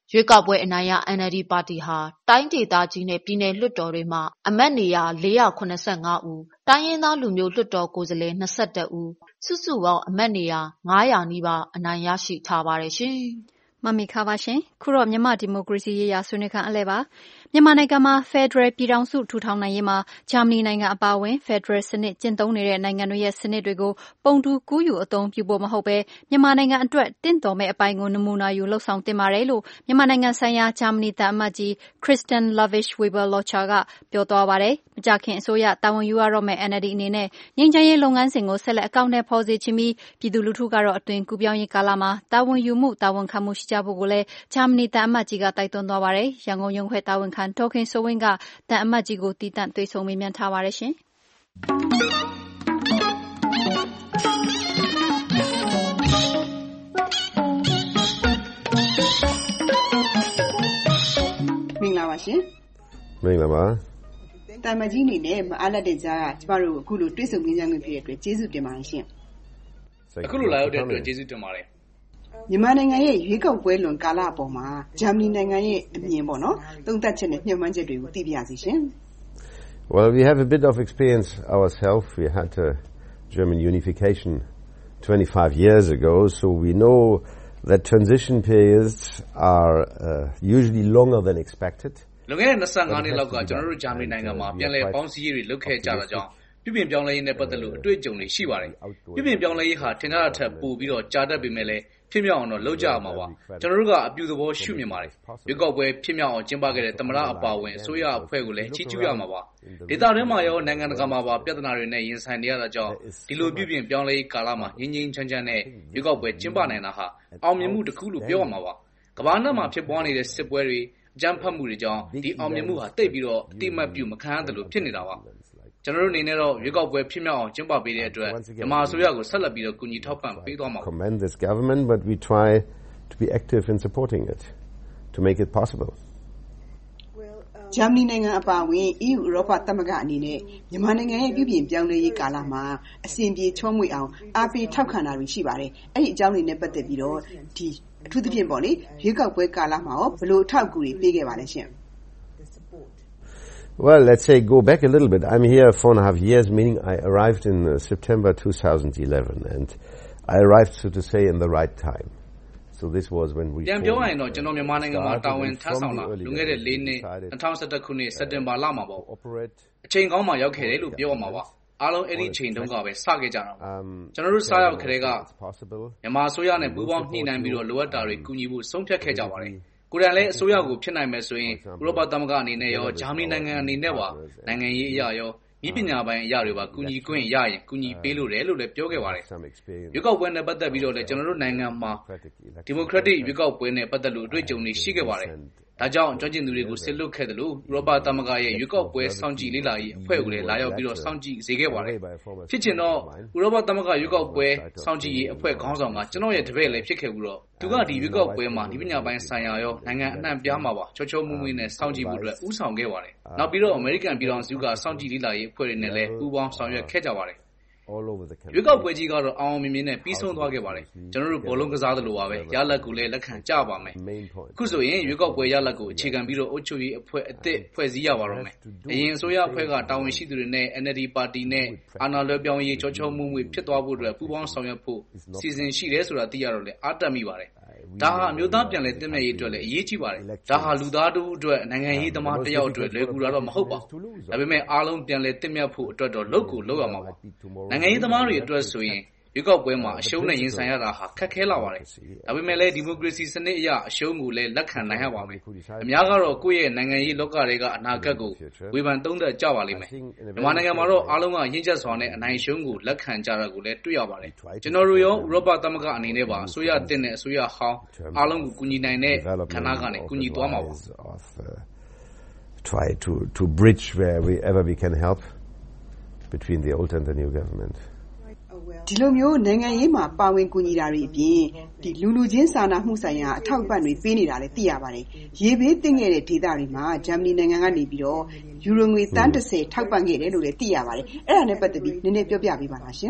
ရွေးကောက်ပွဲအနိုင်ရ N L D ပါတီဟာတိုင်းဒေသကြီးနဲ့ပြည်နယ်လွှတ်တော်တွေမှာအမတ်နေရာလေးရာခုနှစ်ဆယ့်ငါးဦးတိုင်းရင်းသားလူမျိုးလွှတ်တော်ကိုယ်စားလှယ်၂၁ဦးစုစုပေါင်းအမတ်နေရာငါးရာနီးပါးအနိုင်ရရှိထားပါတယ်ရှင်မမီခါပါရှင်ခုတော့မြန်မာဒီမိုကရေစီရေးရာဆွေးနွေးခန်းအလဲပါမြန်မာနိုင်ငံမှာ Federal ပြည်ထောင်စုထူထောင်နိုင်ရေးမှာဂျာမနီနိုင်ငံအပါအဝင် Federal စနစ်ကျင့်သုံးနေတဲ့နိုင်ငံတွေရဲ့စနစ်တွေကိုပုံတူကူးယူအသုံးပြုဖို့မဟုတ်ဘဲမြန်မာနိုင်ငံအတွက်တင့်တော်မဲ့အပိုင်းကိုနမူနာယူလှုပ်ဆောင်တင်ပါတယ်လို့မြန်မာနိုင်ငံဆိုင်ရာဂျာမနီသံအမတ်ကြီး Kristen Lavish-Weber-Locher ကပြောသွားပါတယ်မကြာခင်အစိုးရတာဝန်ယူရတော့မဲ့ N L D အနေနဲ့ငြိမ်းချမ်းရေးလုပ်ငန်းစဉ်ကိုဆက်လက်အကောင့်ထဲပေါ်စေချင်ပြီးပြည်သူလူထုကတော့အသွင်ကူးပြောင်းရေးကာလမှာတာဝန်ယူမှုတာဝန်ခံမှုရှိကြဖို့ကိုလည်းဂျာမနီသံအမတ်ကြီးကတိုက်တွန်းသွားပါတယ်ရန်ကုန်ရုံးခွဲတာဝန်ခံဒေါ်ခင်စိုးဝင်းကသံအမတ်ကြီးကိုတည်တံ့တွေ့ဆုံမေးမြန်းထားပါတယ်ရှင်မင်္ဂလာပါရှင်မင်္ဂလာပါတမကြီးအနေနဲ့မအားလက်တဲ့ကြားကကျမတို့အခုလိုတွေ့ဆုံမြင်ကြံခွင့်ဖြစ်တဲ့အတွက်ကျေးဇူးတင်ပါတယ်ရှင်အခုလိုလာရောက်တဲ့အတွက်ကျေးဇူးတင်ပါတယ်မြန်မာနိုင်ငံရဲ့ရွေးကောက်ပွဲလွန်ကာလအပေါ်မှာဂျာမနီနိုင်ငံရဲ့အမြင်ပေါ့နော်သုံးသပ်ချက်နဲ့ညှိနှိုင်းချက်တွေကိုသိပြရစီရှင် Well, we have a bit of experience ourselves. We had a German unification twenty-five years ago, so we know that transition periods are uh, usually longer than expected. လွန်ခဲ့တဲ့၂၅နှစ်လောက်ကကျွန်တော်တို့ဂျာမနီနိုင်ငံမှာပြန်လည်ပေါင်းစည်းရေးတွေလုပ်ခဲ့ကြတာကြောင့်ပြည်ပြင်ပြောင်းလဲရေးနဲ့ပတ်သက်လို့အတွေ့အကြုံတွေရှိပါတယ်ပြည်ပြင်ပြောင်းလဲရေးဟာထင်ထားတာထက်ပိုပြီးတော့ကြာတတ်ပေမဲ့လည်းဖြစ်မြောက်အောင်တော့လုပ်ကြရမှာပါကျွန်တော်တို့ကအပြုသဘောရှုမြင်ပါတယ်ရွေးကောက်ပွဲဖြစ်မြောက်အောင်ကျင်းပခဲ့တဲ့သမ္မတအပါအဝင်အစိုးရအဖွဲ့ကိုလည်းချီးကျူးရမှာပါဒေသတွင်းမှာရောနိုင်ငံတကာမှာပါပြဿနာတွေနဲ့ရင်ဆိုင်နေရတာကြောင့်ဒီလိုပြည်ပြင်ပြောင်းလဲရေးကာလမှာငြိမ်းငြိမ်းချမ်းချမ်းနဲ့ရွေးကောက်ပွဲကျင်းပနိုင်တာဟာအောင်မြင်မှုတစ်ခုလို့ပြောရမှာပါကမ္ဘာနဲ့မှာဖြစ်ပွားနေတဲ့စစ်ပွဲတွေအကြမ်းဖက်မှုတွေကြောင့်ဒီအောင်မြင်မှုဟာတိတ်ပြီးတော့အတိမတ်ပြုမခံရသလိုဖြစ်နေတာပါကျွန်တော်တို့အနေနဲ့တော့ရွေးကောက်ပွဲဖြစ်မြောက်အောင်ကျင်းပပေးတဲ့အတွက်မြန်မာအစိုးရကိုဆက်လက်ပြီးတော့ကူညီထောက်ပံ့ပေးသွားမှာပါ Commend this government but we try to be active in supporting it to make it possible ဂျာမနီနိုင်ငံအပါအဝင် E U ဥရောပသမဂ္ဂအနေနဲ့မြန်မာနိုင်ငံရဲ့ပြည်ပြင်ပြောင်းလဲရေးကာလမှာအစဉ်ပြေချောမွေ့အောင်အားပေးထောက်ခံတာတွေရှိပါတယ်အဲ့ဒီအကြောင်းတွေနဲ့ပတ်သက်ပြီးတော့ဒီအထူးသဖြင့်ပေါ့လေရွေးကောက်ပွဲကာလမှာရောဘယ်လိုအထောက်အကူတွေပေးခဲ့ပါလဲရှင် Well, let's say go back a little bit. I'm here four and a half years, meaning I arrived in uh, September twenty eleven, and I arrived, so to say, in the right time. So this was when we. ပြန်ပြောရရင်တော့ကျွန်တော်မြန်မာနိုင်ငံမှာတာဝန်ထမ်းဆောင်လာလွန်ခဲ့တဲ့၄နှစ်၂၀၁၁ခုနှစ်စက်တင်ဘာလမှာပေါ့အချိန်ကောင်းမှရောက်ခဲ့တယ်လို့ပြောရမှာပါအားလုံးအဲ့ဒီချိန်တုန်းကပဲစခဲ့ကြတာပါကျွန်တော်တို့စားရောက်ခရဲကမြန်မာအစိုးရနဲ့ပူးပေါင်းညှိနှိုင်းပြီးတော့လိုအပ်တာတွေကူညီဖို့ဆုံးဖြတ်ခဲ့ကြပါတယ်ကိုယ်တိုင်လည်းအစိုးရကိုဖြစ်နိုင်မယ်ဆိုရင်ဥရောပသမဂ္ဂအနေနဲ့ရောဂျာမနီနိုင်ငံအနေနဲ့ပါနိုင်ငံရေးအရာရောဤပညာပိုင်းအရာတွေပါကူညီခွင့်ရရင်ကူညီပေးလို့တယ်လို့လည်းပြောခဲ့ပါတယ်ရွေးကောက်ပွဲနဲ့ပတ်သက်ပြီးတော့လည်းကျွန်တော်တို့နိုင်ငံမှာဒီမိုကရက်တစ်ရွေးကောက်ပွဲနဲ့ပတ်သက်လို့အတွေ့အကြုံတွေရှိခဲ့ပါတယ်ဒါကြောင့်ကျွမ်းကျင်သူတွေကိုဆက်လွတ်ခဲ့တယ်လို့ဥရောပသမဂ္ဂရဲ့ရွေးကောက်ပွဲစောင့်ကြည့်လေ့လာရေးအဖွဲ့ကိုလည်းလာရောက်ပြီးတော့စောင့်ကြည့်စေခဲ့ပါတယ်ဖြစ်ချင်တော့ဥရောပသမဂ္ဂရွေးကောက်ပွဲစောင့်ကြည့်ရေးအဖွဲ့ခေါင်းဆောင်ကကျွန်တော်ရဲ့တပည့်လည်းဖြစ်ခဲ့ပြီးတော့သူကဒီရွေးကောက်ပွဲမှာဒီပညာပိုင်းဆိုင်ရာရောနိုင်ငံအနှံ့ပြားမှာပါချောချောမွေ့မွေ့နဲ့စောင့်ကြည့်ဖို့အတွက်ဦးဆောင်ခဲ့ပါတယ်နောက်ပြီးတော့အမေရိကန်ပြည်ထောင်စုကစောင့်ကြည့်လေ့လာရေးအဖွဲ့တွေနဲ့လည်းပူးပေါင်းဆောင်ရွက်ခဲ့ကြပါတယ်ရွေးကောက်ပွဲကြီးကတော့အောင်အောင်မြင်မြင်နဲ့ပြီးဆုံးသွားခဲ့ပါတယ်ကျွန်တော်တို့ဘောလုံးကစားသလိုပါပဲရလဒ်ကိုလည်းလက်ခံကြပါမယ်အခုဆိုရင်ရွေးကောက်ပွဲရလဒ်ကိုအခြေခံပြီးတော့အုပ်ချုပ်ရေးအဖွဲ့အသစ်ဖွဲ့စည်းရပါတော့မယ်အရင်အစိုးရအဖွဲ့ကတာဝန်ရှိသူတွေနဲ့ N L D ပါတီနဲ့အာဏာလွှဲပြောင်းရေးချောချောမွေ့မွေ့ဖြစ်သွားဖို့အတွက်ပူးပေါင်းဆောင်ရွက်ဖို့စီစဉ်ရှိတယ်ဆိုတာသိရတော့လေအားတက်မိပါတယ်ဒါဟာအမျိုးသားပြန်လည်တည်မြဲရေးအတွက်လည်းအရေးကြီးပါတယ်ဒါဟာလူသားတို့အတွက်နိုင်ငံရေးသမားတစ်ယောက်အတွက်လွယ်ကူတာတော့မဟုတ်ပါဘူးဒါပေမဲ့အားလုံးပြန်လည်တည်မြဲဖို့အတွက်တော့လုပ်ကိုလုပ်ရမှာပါနိုင်ငံရေးသမားတွေအတွက်ဆိုရင်ရွေးကောက်ပွဲမှာအရှုံးနဲ့ရင်ဆိုင်ရတာဟာခက်ခဲလာပါတယ်ဒါပေမဲ့လည်းဒီမိုကရေစီစနစ်အရအရှုံးကိုလည်းလက်ခံနိုင်ရပါမယ်အများကတော့ကိုယ့်ရဲ့နိုင်ငံရေးလောကတွေကအနာဂတ်ကိုဝေဖန်သုံးသပ်ကြပါလိမ့်မယ်မြန်မာနိုင်ငံမှာတော့အားလုံးကရင့်ကျက်စွာနဲ့အနိုင်ရှုံးကိုလက်ခံကြတာကိုလည်းတွေ့ရပါတယ်ကျွန်တော်တို့ရောဥရောပသမဂ္ဂအနေနဲ့ပါအစိုးရတင်တဲ့အစိုးရဟောင်းအားလုံးကိုကူညီနိုင်တဲ့ခဏကနေကူညီသွားမှာပါ try to to bridge wherever we can help between the old and the new government ဒီလိုမျိုးနိုင်ငံရေးမှာပါဝင်ကူညီတာတွေအပြင်ဒီလူလူချင်းစာနာမှုဆိုင်ရာအထောက်အပံ့တွေပေးနေတာလည်းသိရပါတယ်။ရေဘေးသင့်ခဲ့တဲ့ဒေသတွေမှာဂျာမနီနိုင်ငံကနေပြီးတော့ယူရိုငွေသန်းတစ်ဆယ်ထောက်ပံ့ခဲ့တယ်လို့လည်းသိရပါတယ်။အဲ့ဒါနဲ့ပတ်သက်ပြီးနည်းနည်းပြောပြပေးပါလားရှင်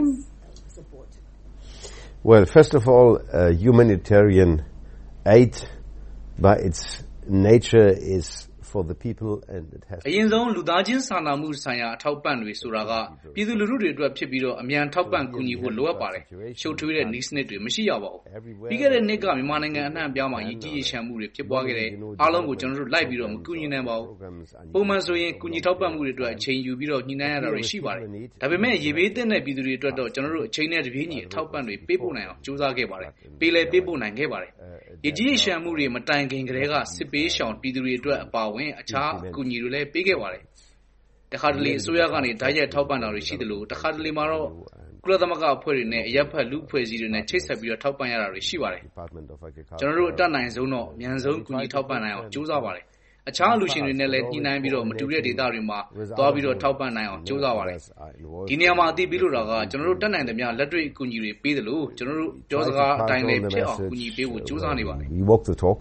။ Well, first of all, uh, humanitarian aid by its nature is for the people and it has အရင်ဆုံးလူသားချင်းစာနာမှုဆိုင်ရာအထောက်ပံ့တွေဆိုတာကပြည်သူလူထုတွေအတွက်ဖြစ်ပြီးတော့အမြန်ထောက်ပံ့ကူညီဖို့လိုအပ်ပါတယ်ရှုပ်ထွေးတဲ့နည်းစနစ်တွေမရှိရပါဘူးပြီးခဲ့တဲ့နှစ်ကမြန်မာနိုင်ငံအနှံ့အပြားမှာရည်ကြီးရရှမ်းမှုတွေဖြစ်ပွားခဲ့တဲ့အားလုံးကိုကျွန်တော်တို့လိုက်ပြီးတော့မကူညီနိုင်ပါဘူးပုံမှန်ဆိုရင်ကူညီထောက်ပံ့မှုတွေအတွက်အချိန်ယူပြီးတော့ညှိနှိုင်းရတာတွေရှိပါတယ်ဒါပေမဲ့ရေဘေးသင့်တဲ့ပြည်သူတွေအတွက်တော့ကျွန်တော်တို့အချိန်နဲ့တပြေးညီအထောက်ပံ့တွေပေးပို့နိုင်အောင်ကြိုးစားခဲ့ပါတယ်ပေးလဲပေးပို့နိုင်ခဲ့ပါတယ်ရည်ကြီးရရှမ်းမှုတွေမတိုင်ခင်ကတည်းကစစ်ပေးရှောင်ပြည်သူတွေအတွက်အပါအဝင်အခြားကူညီတွေလည်းပေးခဲ့ပါတယ်တခါတလေအစိုးရကနေဓာတ်ရိုက်ထောက်ပံ့တာတွေရှိတယ်လို့တခါတလေမှာတော့ကုလသမဂ္ဂအဖွဲ့တွေနဲ့အရပ်ဖက်လူအဖွဲ့အစည်းတွေနဲ့ချိတ်ဆက်ပြီးတော့ထောက်ပံ့ရတာတွေရှိပါတယ်ကျွန်တော်တို့အတတ်နိုင်ဆုံးတော့အမြန်ဆုံးကူညီထောက်ပံ့နိုင်အောင်ကြိုးစားပါတယ်အခြားလူရှင်တွေနဲ့လည်းညှိနှိုင်းပြီးတော့မတူတဲ့ဒေသတွေမှာသွားပြီးတော့ထောက်ပံ့နိုင်အောင်ကြိုးစားပါတယ်ဒီနေရာမှာအသိပေးလို့တာကကျွန်တော်တို့တတ်နိုင်သမျှလက်တွေ့အကူအညီတွေပေးတယ်လို့ကျွန်တော်တို့ပြောစကားအတိုင်းလည်းဖြစ်အောင်ကူညီပေးဖို့ကြိုးစားနေပါတယ် We walk the talk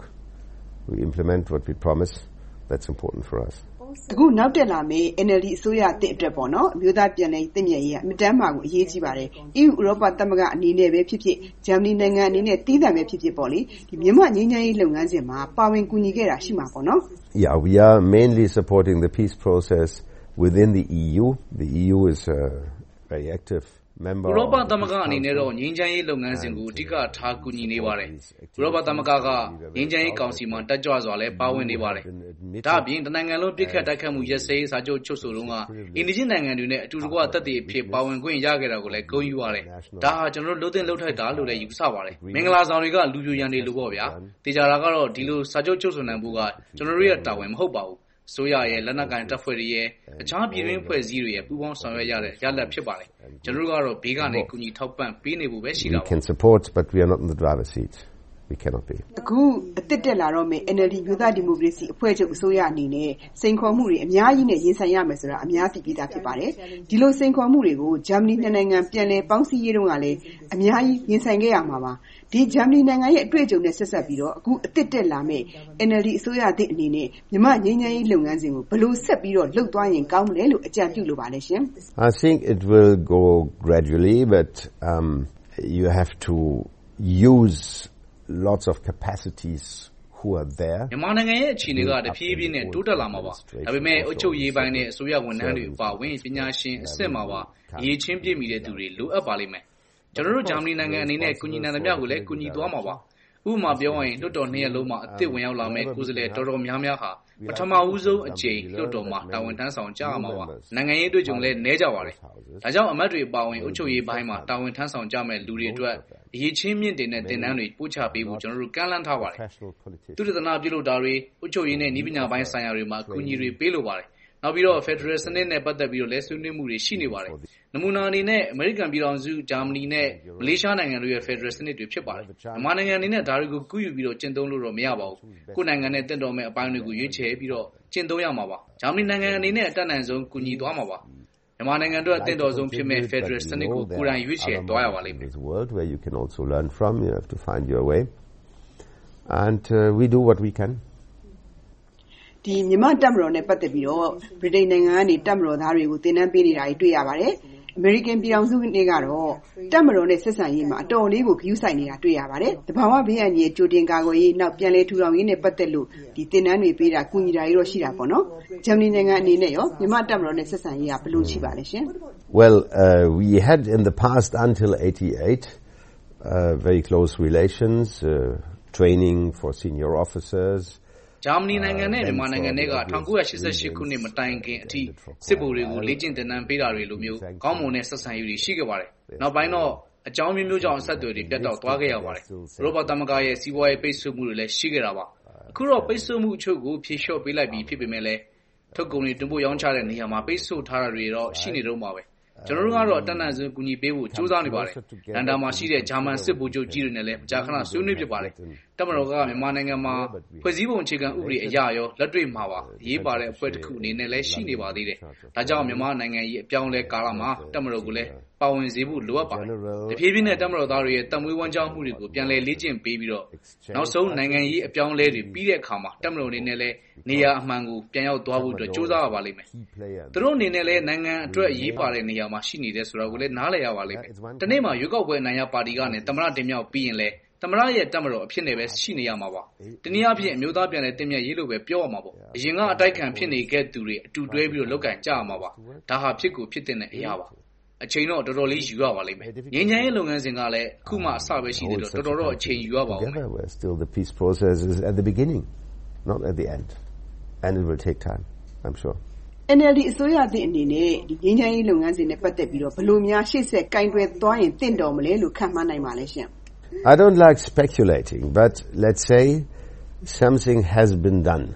we implement what we promise that's important for us အခုနောက်တက်လာမယ့် N L D အစိုးရအသစ်အတွက်ပေါ့နော်အမျိုးသားပြည်နယ်တည်မြဲရေးအမြင့်တမ်းမှာကိုအရေးကြီးပါတယ် E U ဥရောပသမဂ္ဂအနေနဲ့ပဲဖြစ်ဖြစ်ဂျာမနီနိုင်ငံအနေနဲ့တည်တံ့ပဲဖြစ်ဖြစ်ပေါ့လေဒီမြန်မာငြိမ်းချမ်းရေးလုပ်ငန်းစဉ်မှာပါဝင်ကူညီခဲ့တာရှိမှာပေါ့နော် Yeah, we are mainly supporting the peace process within the E U. The E U is a very active member. ဥရောပသမဂ္ဂအနေနဲ့တော့ငြိမ်းချမ်းရေးလုပ်ငန်းစဉ်ကိုအဓိကထားကူညီနေပါတယ်။ဥရောပသမဂ္ဂကငြိမ်းချမ်းရေးကောင်စီမှာတက်ကြွစွာလည်းပါဝင်နေပါတယ်။ဒါ့အပြင်တနိုင်ငံလုံးပြစ်ခတ်တိုက်ခတ်မှုရပ်စဲရေးစာချုပ်ချုပ်ဆိုတော့ကအင်ဒီဂျင်နိုင်ငံတွေနဲ့အတူတကွအသက်တွေအဖြစ်ပါဝင်ခွင့်ရခဲ့တာကိုလည်းဂုဏ်ယူပါတယ်။ဒါဟာကျွန်တော်တို့လှုပ်တဲ့လှုပ်ထိုက်တာလို့လည်းယူဆပါတယ်။မင်္ဂလာဆောင်တွေကလူပြိုရန်တွေလို့ပေါ့ဗျာ။တေချာတာကတော့ဒီလိုစာချုပ်ချုပ်ဆိုနိုင်ဖို့ကကျွန်တော်တို့ရဲ့တာဝန်မဟုတ်ပါဘူး။ဆိုရရဲ့လက်နက်ကိုင်တပ်ဖွဲ့တွေရဲ့အခြားပြည်တွင်းဖွဲ့စည်းတွေရဲ့ပူးပေါင်းဆောင်ရွက်ရတဲ့ရလဒ်ဖြစ်ပါတယ်ကျွန်တော်တို့ကတော့ဘေးကနေကူညီထောက်ပံ့ပေးနေဖို့ပဲရှိတာပါ We can support but we are not in the driver's seat we cannot be အခုအသစ်တက်လာတော့မယ့် N L D မျိုးသားဒီမိုကရေစီအဖွဲ့ချုပ်အစိုးရအနေနဲ့စိန်ခေါ်မှုတွေအများကြီးနဲ့ရင်ဆိုင်ရမယ်ဆိုတာအများသိပြီးသားဖြစ်ပါတယ်ဒီလိုစိန်ခေါ်မှုတွေကိုဂျာမနီနိုင်ငံပြန်လည်ပေါင်းစည်းရေးတုန်းကလည်းအများကြီးရင်ဆိုင်ခဲ့ရမှာပါဒီဂျာမနီနိုင်ငံရဲ့အတွေ့အကြုံနဲ့ဆက်ဆက်ပြီးတော့အခုအသစ်တက်လာမယ့် N L D အစိုးရအသစ်အနေနဲ့မြန်မာငြိမ်းချမ်းရေးလုပ်ငန်းစဉ်ကိုဘယ်လိုဆက်ပြီးတော့လှုပ်သွားရင်ကောင်းမလဲလို့အကြံပြုလိုပါလဲရှင် I think it will go gradually but um you have to use lots of capacities who are there မြန်မာနိုင်ငံရဲ့အခြေအနေကတဖြည်းဖြည်းနဲ့တိုးတက်လာမှာပါဒါပေမဲ့အုပ်ချုပ်ရေးပိုင်းနဲ့အစိုးရဝန်ထမ်းတွေပါဝင်ပညာရှင်အဆင့်မှာပါအရေးချင်းပြည့်မီတဲ့သူတွေလိုအပ်ပါလိမ့်မယ်ကျွန်တော်တို့ဂျာမနီနိုင်ငံအနေနဲ့ကုညီနိုင်သမျှကိုလည်းကုညီသွားမှာပါဥပမာပြောရရင်လွှတ်တော်နှစ်ရက်လုံးမှာအသစ်ဝင်ရောက်လာမဲ့ကိုယ်စားလှယ်တော်တော်များများဟာပထမဦးဆုံးအကြိမ်လွှတ်တော်မှာတာဝန်ထမ်းဆောင်ကြရမှာပါနိုင်ငံရေးတွေ့ကြုံလည်းနည်းကြပါတယ်ဒါကြောင့်အမတ်တွေပါဝင်အုပ်ချုပ်ရေးပိုင်းမှာတာဝန်ထမ်းဆောင်ကြမဲ့လူတွေအတွက်အရေးချင်းမြင့်တင်တဲ့တင်နန်းတွေပို့ချပေးဖို့ကျွန်တော်တို့ကမ်းလှမ်းထားပါတယ်သူတနာပြုလုပ်တာတွေအုပ်ချုပ်ရေးနဲ့နည်းပညာပိုင်းဆိုင်ရာတွေမှာကုညီတွေပေးလိုပါတယ်နောက်ပြီးတော့ Federal စနစ်နဲ့ပတ်သက်ပြီးတော့လည်းဆွေးနွေးမှုတွေရှိနေပါတယ်နမူနာအနေနဲ့အမေရိကန်ပြည်ထောင်စုဂျာမနီနဲ့မလေးရှားနိုင်ငံတို့ရဲ့ Federal စနစ်တွေဖြစ်ပါတယ်မြန်မာနိုင်ငံအနေနဲ့ဒါတွေကိုကူးယူပြီးတော့ကျင့်သုံးလို့တော့မရပါဘူးကိုယ်နိုင်ငံနဲ့တင့်တော်မဲ့အပိုင်းတွေကိုရွေးချယ်ပြီးတော့ကျင့်သုံးရမှာပါဂျာမနီနိုင်ငံအနေနဲ့အတတ်နိုင်ဆုံးကူညီသွားမှာပါမြန်မာနိုင်ငံအတွက်အသင့်တော်ဆုံးဖြစ်မဲ့ Federal စနစ်ကိုကိုယ်တိုင်ရွေးချယ်သွားရပါလိမ့်မယ် world where you can also learn from you have to find your way and uh, we do what we can ဒီမြန်မာတပ်မတော်နဲ့ပတ်သက်ပြီးတော့ဗြိတိန်နိုင်ငံကနေတပ်မတော်သားတွေကိုတင်နန်းပေးနေတာတွေ့ရပါတယ်အမေရိကန်ပြည်ထောင်စုကနေကတော့တပ်မတော်နဲ့ဆက်ဆံရေးမှာအတော်လေးကိုဂရုစိုက်နေတာတွေ့ရပါတယ်တဘာဝဘေးအန္တရာယ်ကြိုတင်ကာကွယ်ရေးနောက်ပြန်လည်ထူထောင်ရေးနဲ့ပတ်သက်လို့ဒီတင်နန်းတွေပေးတာကူညီတာတွေတော့ရှိတာပေါ့နော်ဂျာမနီနိုင်ငံအနေနဲ့ရောမြန်မာတပ်မတော်နဲ့ဆက်ဆံရေးကဘယ်လိုရှိပါလဲရှင် Well uh, we had in the past until eighty-eight uh, very close relations uh, training for senior officers ဂျာမနီနိုင်ငံနဲ့မြန်မာနိုင်ငံတွေက၁၉၈၈ခုနှစ်မတိုင်ခင်အထိစစ်ဗိုလ်တွေကိုလေ့ကျင့်သင်တန်းပေးတာတွေလိုမျိုးကောင်းမွန်တဲ့ဆက်ဆံရေးတွေရှိခဲ့ပါတယ်။နောက်ပိုင်းတော့အကြောင်းမျိုးမျိုးကြောင့်အဆက်အသွယ်တွေပြတ်တောက်သွားခဲ့ရပါတယ်။ဥရောပသမဂ္ဂရဲ့စီးပွားရေးပိတ်ဆို့မှုတွေလည်းရှိခဲ့တာပါ။အခုတော့ပိတ်ဆို့မှုအချို့ကိုဖြေလျှော့ပေးလိုက်ပြီးဖြစ်ပေမဲ့လည်းထုတ်ကုန်တွေတွန်းပို့ရောင်းချတဲ့နေရာမှာပိတ်ဆို့ထားတာတွေတော့ရှိနေတော့မှာပဲ။ကျွန်တော်တို့ကတော့အတတ်နိုင်ဆုံးကူညီပေးဖို့ကြိုးစားနေပါတယ်။လန်ဒန်မှာရှိတဲ့ဂျာမန်စစ်ဗိုလ်ချုပ်ကြီးတွေနဲ့လည်းမကြာခဏဆွေးနွေးဖြစ်ပါတယ်။တပ်မတော်ကမြန်မာနိုင်ငံမှာဖွဲ့စည်းပုံအခြေခံဥပဒေအရရောလက်တွေ့မှာပါရေးပါတဲ့အဖွဲ့တစ်ခုအနေနဲ့လည်းရှိနေပါသေးတယ်။ဒါကြောင့်မြန်မာနိုင်ငံကြီးအပြောင်းလဲကာလမှာတပ်မတော်ကလည်းပါဝင်စေဖို့လိုအပ်ပါတယ်။တဖြည်းဖြည်းနဲ့တပ်မတော်သားတွေရဲ့တံမွေးဝမ်းကြောင်းမှုတွေကိုပြန်လည်လေ့ကျင့်ပေးပြီးတော့နောက်ဆုံးနိုင်ငံကြီးအပြောင်းလဲတွေပြီးတဲ့အခါမှာတပ်မတော်အနေနဲ့လည်းနေရာအမှန်ကိုပြန်ရောက်သွားဖို့အတွက်ကြိုးစားရပါလိမ့်မယ်။သူတို့အနေနဲ့လည်းနိုင်ငံအတွက်ရေးပါတဲ့နေရာမှာရှိနေတယ်ဆိုတာကိုလည်းနားလည်ရပါလိမ့်မယ်။ဒီနေ့မှာရွေးကောက်ပွဲအနိုင်ရပါတီကနေသမ္မတတင်မြှောက်ပြီးရင်လည်းသမရရဲ့တမတော်အဖြစ်နဲ့ပဲရှိနေရမှာပါတနည်းအားဖြင့်အမျိုးသားပြန်လည်တင်မြတ်ရေးလို့ပဲပြောရမှာပေါ့အရင်ကအတိုက်ခံဖြစ်နေခဲ့သူတွေအတူတွဲပြီးတော့လောက်ကင်ကြရမှာပါဒါဟာဖြစ်ကိုဖြစ်တဲ့အရာပါအချိန်တော့တော်တော်လေးယူရပါလိမ့်မယ်ငြိမ်းချမ်းရေးလုပ်ငန်းစဉ်ကလည်းအခုမှအစပဲရှိသေးတော့တော်တော်တော့အချိန်ယူရပါဦးမယ် Still the peace process is at the beginning not at the end and it will take time I'm sure N L D အစိုးရသစ်အနေနဲ့ဒီငြိမ်းချမ်းရေးလုပ်ငန်းစဉ်နဲ့ပတ်သက်ပြီးတော့ဘယ်လိုများရှေ့ဆက်ကင်တွယ်သွားရင်တင့်တော်မလဲလို့ခန့်မှန်းနိုင်ပါလဲရှင် I don't like speculating but let's say something has been done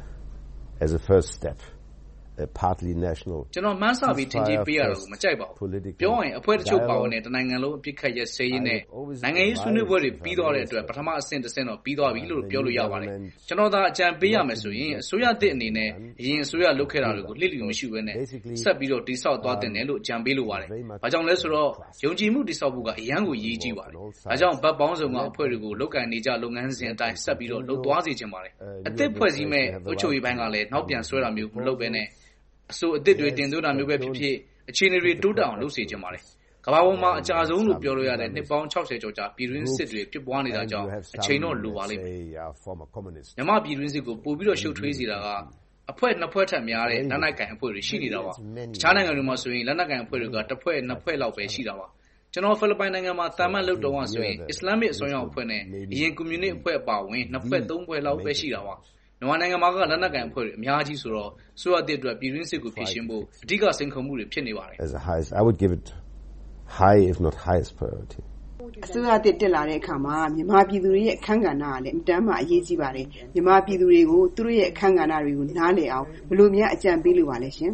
as a first step a partly national ကျွန်တော်မှန်းဆပြီးထင်ကြီးပေးရတော့မကြိုက်ပါဘူးပြောရင်အဖွဲ့တချို့ပါဝင်တဲ့တနိုင်ငံလုံးအပြစ်ခတ်ရစေးရင်းနဲ့နိုင်ငံရေးဆွေးနွေးပွဲတွေပြီးသွားတဲ့အတွက်ပထမအဆင့်တစ်ဆင့်တော့ပြီးသွားပြီလို့ပြောလို့ရပါတယ်ကျွန်တော်သာအကြံပေးရမယ်ဆိုရင်အစိုးရသစ်အနေနဲ့အရင်အစိုးရလုပ်ခဲ့တာတွေကိုလှစ်လျူမရှိဘဲနဲ့ဆက်ပြီးတော့တိစောက်သွားတင်တယ်လို့အကြံပေးလိုပါတယ်။ဘာကြောင့်လဲဆိုတော့ယုံကြည်မှုတိစောက်ဖို့ကအရန်ကိုရေးကြီးပါတယ်။ဒါကြောင့်ဗတ်ပေါင်းစုံကအဖွဲ့တွေကိုလုပ်ကန်နေကြလုပ်ငန်းစဉ်အတိုင်းဆက်ပြီးတော့လုပ်သွားစေချင်ပါတယ်။အသစ်ဖွဲ့စည်းမဲ့အုပ်ချုပ်ရေးပိုင်းကလည်းနောက်ပြန်ဆွဲတာမျိုးမလုပ်ဘဲနဲ့အစိုးအသစ်တွေတင်သွင်းတာမျိုးပဲဖြစ်ဖြစ်အခြေအနေတွေတိုးတက်အောင်လုပ်စေချင်ပါတယ်။ကမ္ဘာပေါ်မှာအကြဆုံးလို့ပြောလို့ရတဲ့နှစ်ပေါင်း၆၀ကျော်ကြာပြည်တွင်းစစ်တွေဖြစ်ပွားနေတာကြောင့်အချိန်တော့လိုပါလိမ့်မယ်။မြန်မာပြည်တွင်းစစ်ကိုပို့ပြီးတော့ရှုပ်ထွေးစေတာကအဖွဲ့နှစ်ဖွဲ့ထက်များတဲ့လက်နက်ကိုင်အဖွဲ့တွေရှိနေတာပါ။တခြားနိုင်ငံတွေမှာဆိုရင်လက်နက်ကိုင်အဖွဲ့တွေကတစ်ဖွဲ့နှစ်ဖွဲ့လောက်ပဲရှိတာပါ။ကျွန်တော်ဖိလစ်ပိုင်နိုင်ငံမှာတာမန်လုပ်တော့ဆိုရင်အစ္စလာမစ်အစွန်းရောက်အဖွဲ့နဲ့အရင်ကွန်မြူနစ်အဖွဲ့အပါအဝင်နှစ်ဖွဲ့သုံးဖွဲ့လောက်ပဲရှိတာပါ။မြန်မာနိုင်ငံမှာကလက်နက်ကိုင်အဖွဲ့တွေအများကြီးဆိုတော့ဆိုရတဲ့အတွက်ပြည်တွင်းစစ်ကိုဖြေရှင်းဖို့အဓိကစိန်ခေါ်မှုတွေဖြစ်နေပါတယ် As the highest I would give it high if not highest priority အစိုးရတစ်တက်လာတဲ့အခါမှာမြန်မာပြည်သူတွေရဲ့အခမ်းကဏ္ဍကလည်းအတမ်းမှအရေးကြီးပါတယ်မြန်မာပြည်သူတွေကိုသူတို့ရဲ့အခမ်းကဏ္ဍတွေကိုနားလည်အောင်ဘယ်လိုများအကြံပေးလိုပါလဲရှင်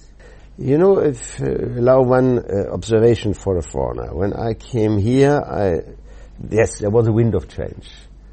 You know if uh, allow one uh, observation for a foreigner when I came here I yes there was a wind of change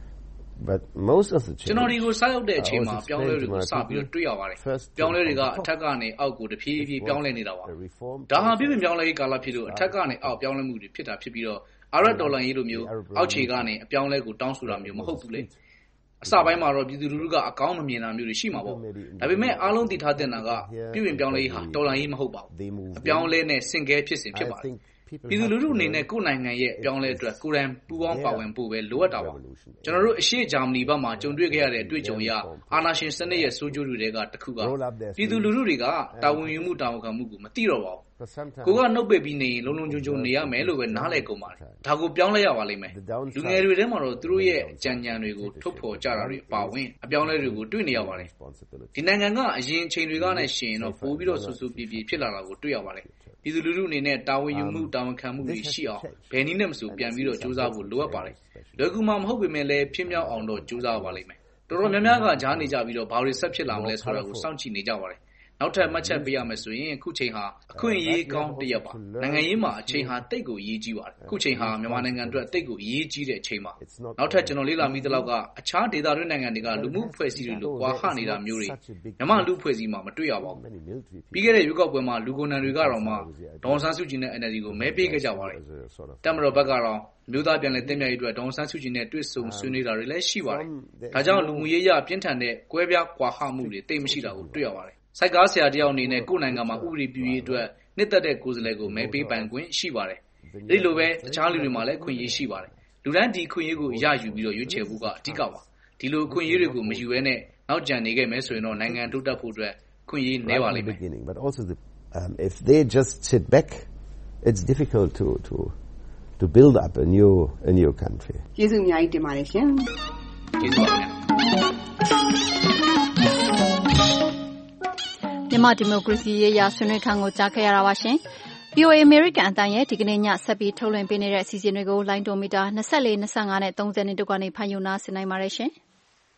But most of the change ကျွန်တော်ဒီကိုစရောက်တဲ့အချိန်မှာပြောင်းလဲတွေကိုစပြီးတော့တွေ့ရပါတယ်။ပြောင်းလဲတွေကအထက်ကနေအောက်ကိုတဖြည်းဖြည်းပြောင်းလဲနေတာပါ။ဒါဟာပြည်ပြင်ပြောင်းလဲရေးကာလဖြစ်လို့အထက်ကနေအောက်ပြောင်းလဲမှုတွေဖြစ်တာဖြစ်ပြီးတော့အာရပ်ဒေါ်လာရေးလိုမျိုးအောက်ခြေကနေအပြောင်းလဲကိုတောင်းဆိုတာမျိုးမဟုတ်ဘူးလေ။အစပိုင်းမှာတော့ပြည်သူလူထုကအကောင်းမမြင်တာမျိုးတွေရှိမှာပေါ့။ဒါပေမဲ့အားလုံးသိထားတဲ့နာကပြည်ပြင်ပြောင်းလဲရေးဟာဒေါ်လာရေးမဟုတ်ပါဘူး။အပြောင်းလဲနဲ့စင်ကဲဖြစ်စဉ်ဖြစ်ပါတယ်။ပြည်သူလူထုအနေနဲ့ကိုယ်နိုင်ငံရဲ့ပြောင်းလဲအတွက်ကိုယ်တိုင်ပူးပေါင်းပါဝင်ဖို့ပဲလိုအပ်တာပါကျွန်တော်တို့အရှိဂျာမနီဘက်မှာကြုံတွေ့ခဲ့ရတဲ့အတွေ့အကြုံအရအာဏာရှင်စနစ်ရဲ့ဆိုးကျိုးတွေကတစ်ခုကပြည်သူလူထုတွေကတာဝန်ယူမှုတာဝန်ခံမှုကိုမသိတော့ပါဘူးကိုကနှုတ်ပိတ်ပြီးနေရင်လုံလုံခြုံခြုံနေရမယ်လို့ပဲနားလည်ကုန်ပါတယ်ဒါကိုပြောင်းလဲရပါလိမ့်မယ်လူငယ်တွေထဲမှာတော့သူတို့ရဲ့ကြံကြံတွေကိုထုတ်ဖော်ကြတာတွေပါဝင်အပြောင်းလဲတွေကိုတွေ့နေရပါတယ်ဒီနိုင်ငံကအရင်အချိန်တွေကနဲ့ရှင်တော့ပိုပြီးတော့ဆူဆူပြေပြေဖြစ်လာတာကိုတွေ့ရပါတယ်ပြည်သူလူထုအနေနဲ့တာဝန်ယူမှုတာဝန်ခံမှုတွေရှိအောင်ဘယ်နည်းနဲ့မဆိုပြန်ပြီးတော့စူးစမ်းဖို့လိုအပ်ပါတယ်လွယ်ကူမှမဟုတ်ပေမဲ့လည်းဖြစ်မြောက်အောင်တော့စူးစမ်းပါလိမ့်မယ်တော်တော်များများကကြားနေကြပြီးတော့ဘာတွေဆက်ဖြစ်လာမလဲဆိုတာကိုစောင့်ကြည့်နေကြပါတယ်နောက်ထပ်မှတ်ချက်ပေးရမယ်ဆိုရင်အခုချိန်ဟာအခွင့်အရေးကောင်းတစ်ရက်ပါနိုင်ငံရေးမှာအချိန်ဟာတိတ်ကိုအရေးကြီးပါတယ်အခုချိန်ဟာမြန်မာနိုင်ငံအတွက်တိတ်ကိုအရေးကြီးတဲ့အချိန်ပါနောက်ထပ်ကျွန်တော်လေ့လာမိသလောက်ကအခြားဒေသတွင်းနိုင်ငံတွေကလူမှုအဖွဲ့အစည်းတွေလိုကွာဟနေတာမျိုးတွေမြန်မာလူအဖွဲ့အစည်းမှာမတွေ့ရပါဘူးပြီးခဲ့တဲ့ရွေးကောက်ပွဲမှာလူကုန်နံတွေကတော့မှဒေါ်ဆန်းစုကြည်နဲ့ N L D ကိုမဲပေးခဲ့ကြပါတယ်တက်မတော်ဘက်ကတော့မျိုးသားပြန်လည်တင်မြတ်ရေးအတွက်ဒေါ်ဆန်းစုကြည်နဲ့တွေ့ဆုံဆွေးနွေးတာတွေလည်းရှိပါတယ်ဒါကြောင့်လူမှုရေးရပြင်းထန်တဲ့ကွဲပြားကွာဟမှုတွေတိတ်မရှိတာကိုတွေ့ရပါတယ်စိုက်ကားဆရာတယောက်အနေနဲ့ကိုယ်နိုင်ငံမှာဥပဒေပြုရေးအတွက်နှစ်သက်တဲ့ကိုယ်စားလှယ်ကိုမဲပေးပိုင်ခွင့်ရှိပါတယ်။ဒီလိုပဲတခြားလူတွေမှာလည်းခွင့်ရေးရှိပါတယ်။လူတိုင်းဒီခွင့်ရေးကိုရယူပြီးတော့ရွေးချယ်ဖို့ကအဓိကပါ။ဒီလိုခွင့်ရေးတွေကိုမယူဘဲနဲ့နောက်ကျန်နေခဲ့မယ်ဆိုရင်တော့နိုင်ငံတိုးတက်ဖို့အတွက်ခွင့်ရေးနည်းပါလိမ့်မယ်။ But also the um, if they just sit back it's difficult to to to build up a new a new country. ကျေးဇူးအများကြီးတင်ပါတယ်ရှင်။ကျေးဇူးပါခင်ဗျာမြန်မာဒီမိုကရေစီရေးရာဆွေးနွေးခန်းကိုကြားခဲ့ရတာပါရှင်။ V O A American အတန်ရဲ့ဒီကနေ့ညဆက်ပြီးထုတ်လွှင့်ပေးနေတဲ့အစီအစဉ်တွေကိုလိုင်းဒိုမီတာ၂၄ ၂၅နဲ့၃၀တို့ကနေဖန်ယူနာဆင်နိုင်ပါတယ်ရှင်။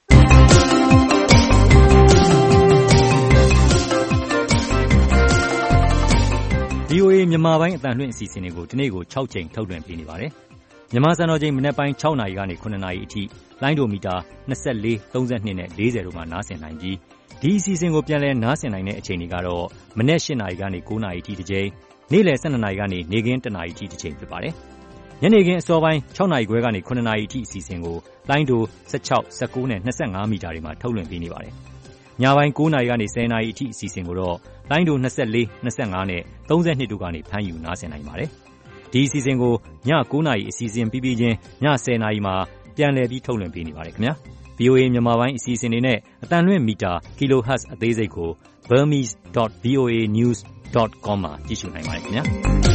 V O A မြန်မာပိုင်းအတန်လွှင့်အစီအစဉ်တွေကိုဒီနေ့ကို၆ချိန်ထုတ်လွှင့်ပေးနေပါတယ်။မြန်မာစံတော်ချိန်မနက်ပိုင်း၆နာရီကနေ၇နာရီအထိလိုင်းဒိုမီတာ၂၄ ၃၂နဲ့၄၀တို့မှာနားဆင်နိုင်ပြီးဒီအစီအစဉ်ကိုပြန်လည်နားဆင်နိုင်တဲ့အချိန်တွေကတော့မနက်၈နာရီကနေ၉နာရီအထိတစ်ချိန်နေ့လယ်၁၂နာရီကနေနေ့ခင်း၁နာရီအထိတစ်ချိန်ဖြစ်ပါတယ်။ညနေခင်းအစောပိုင်း၆နာရီခွဲကနေ၇နာရီအထိအစီအစဉ်ကိုလိုင်းဒို၁၆ ၁၉နဲ့၂၅မီတာတွေမှာထုတ်လွှင့်ပေးနေပါတယ်။ညပိုင်း၉နာရီကနေ၁၀နာရီအထိအစီအစဉ်ကိုတော့လိုင်းဒို၂၄ ၂၅နဲ့၃၂တို့ကနေဖမ်းယူနားဆင်နိုင်ပါတယ်။ဒီအစီအစဉ်ကိုည၉နာရီအစီအစဉ်ပြီးပြီးချင်းည၁၀နာရီမှာတပြန်လည်ပြီးထုတ်လွှင့်ပေးနေပါတယ်ခင်ဗျာ။ ဗီအိုအေ မြန်မာပိုင်းအစီအစဉ်တွေနဲ့အသံလွှင့်မီတာ kilohertz အသေးစိတ်ကို burmese dot v o a news dot com မှာကြည့်ရှုနိုင်ပါတယ်ခင်ဗျာ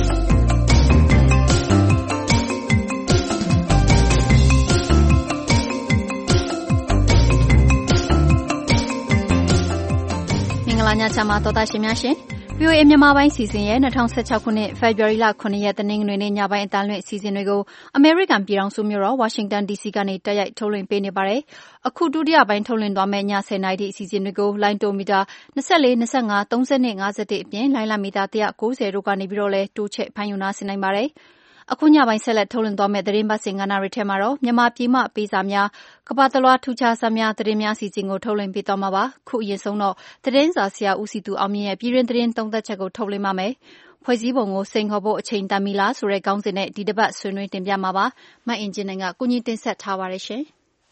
မင်္ဂလာညချမ်းပါတော်သားရှင်များရှင် ဗီအိုအေ မြန်မာပိုင်းစီစဉ်ရဲ့၂၀၁၆ခုနှစ်ဖေဖော်ဝါရီလခုနှစ်ရက်တနင်္ဂနွေနေ့ညပိုင်းအတန်းလွှင့်အစီအစဉ်တွေကိုအမေရိကန်ပြည်ထောင်စုမြို့တော်ဝါရှင်တန်ဒီစီကနေတိုက်ရိုက်ထုတ်လွှင့်ပေးနေပါတယ်။အခုဒုတိယပိုင်းထုတ်လွှင့်သွားမယ့်ညဆယ်နာရီထိအစီအစဉ်တွေကိုလိုင်းတိုမီတာ၂၄၊၂၅၊၃၂၊၅၁အပြင်လိုင်းလမီတာ၁၉၀တို့ကနေပြီးတော့လည်းတိုးချဲ့ဖမ်းယူနာဆင်နိုင်ပါတယ်။အခုညပိုင်းဆက်လက်ထုတ်လွှင့်သွားမယ့်သတင်းပတ်စဉ်ကဏ္ဍတွေထဲမှာတော့မြန်မာပြည်မှပေးစာများကမ္ဘာတလွှားထူးခြားစာများသတင်းများစီစဉ်ကိုထုတ်လွှင့်ပေးသွားမှာပါ။ခုအရင်ဆုံးတော့သတင်းစာဆရာဦးစီသူအောင်မြင့်ရဲ့ပြည်တွင်းသတင်းသုံးသပ်ချက်ကိုထုတ်လွှင့်ပါမယ်။ဖွဲ့စည်းပုံကိုစိန်ခေါ်ဖို့အချိန်တန်ပြီလားဆိုတဲ့ခေါင်းစဉ်နဲ့ဒီတစ်ပတ်ဆွေးနွေးတင်ပြမှာပါ။မအင်ဂျင်နိုင်ကကုညီတင်ဆက်ထားပါတယ်ရှင်။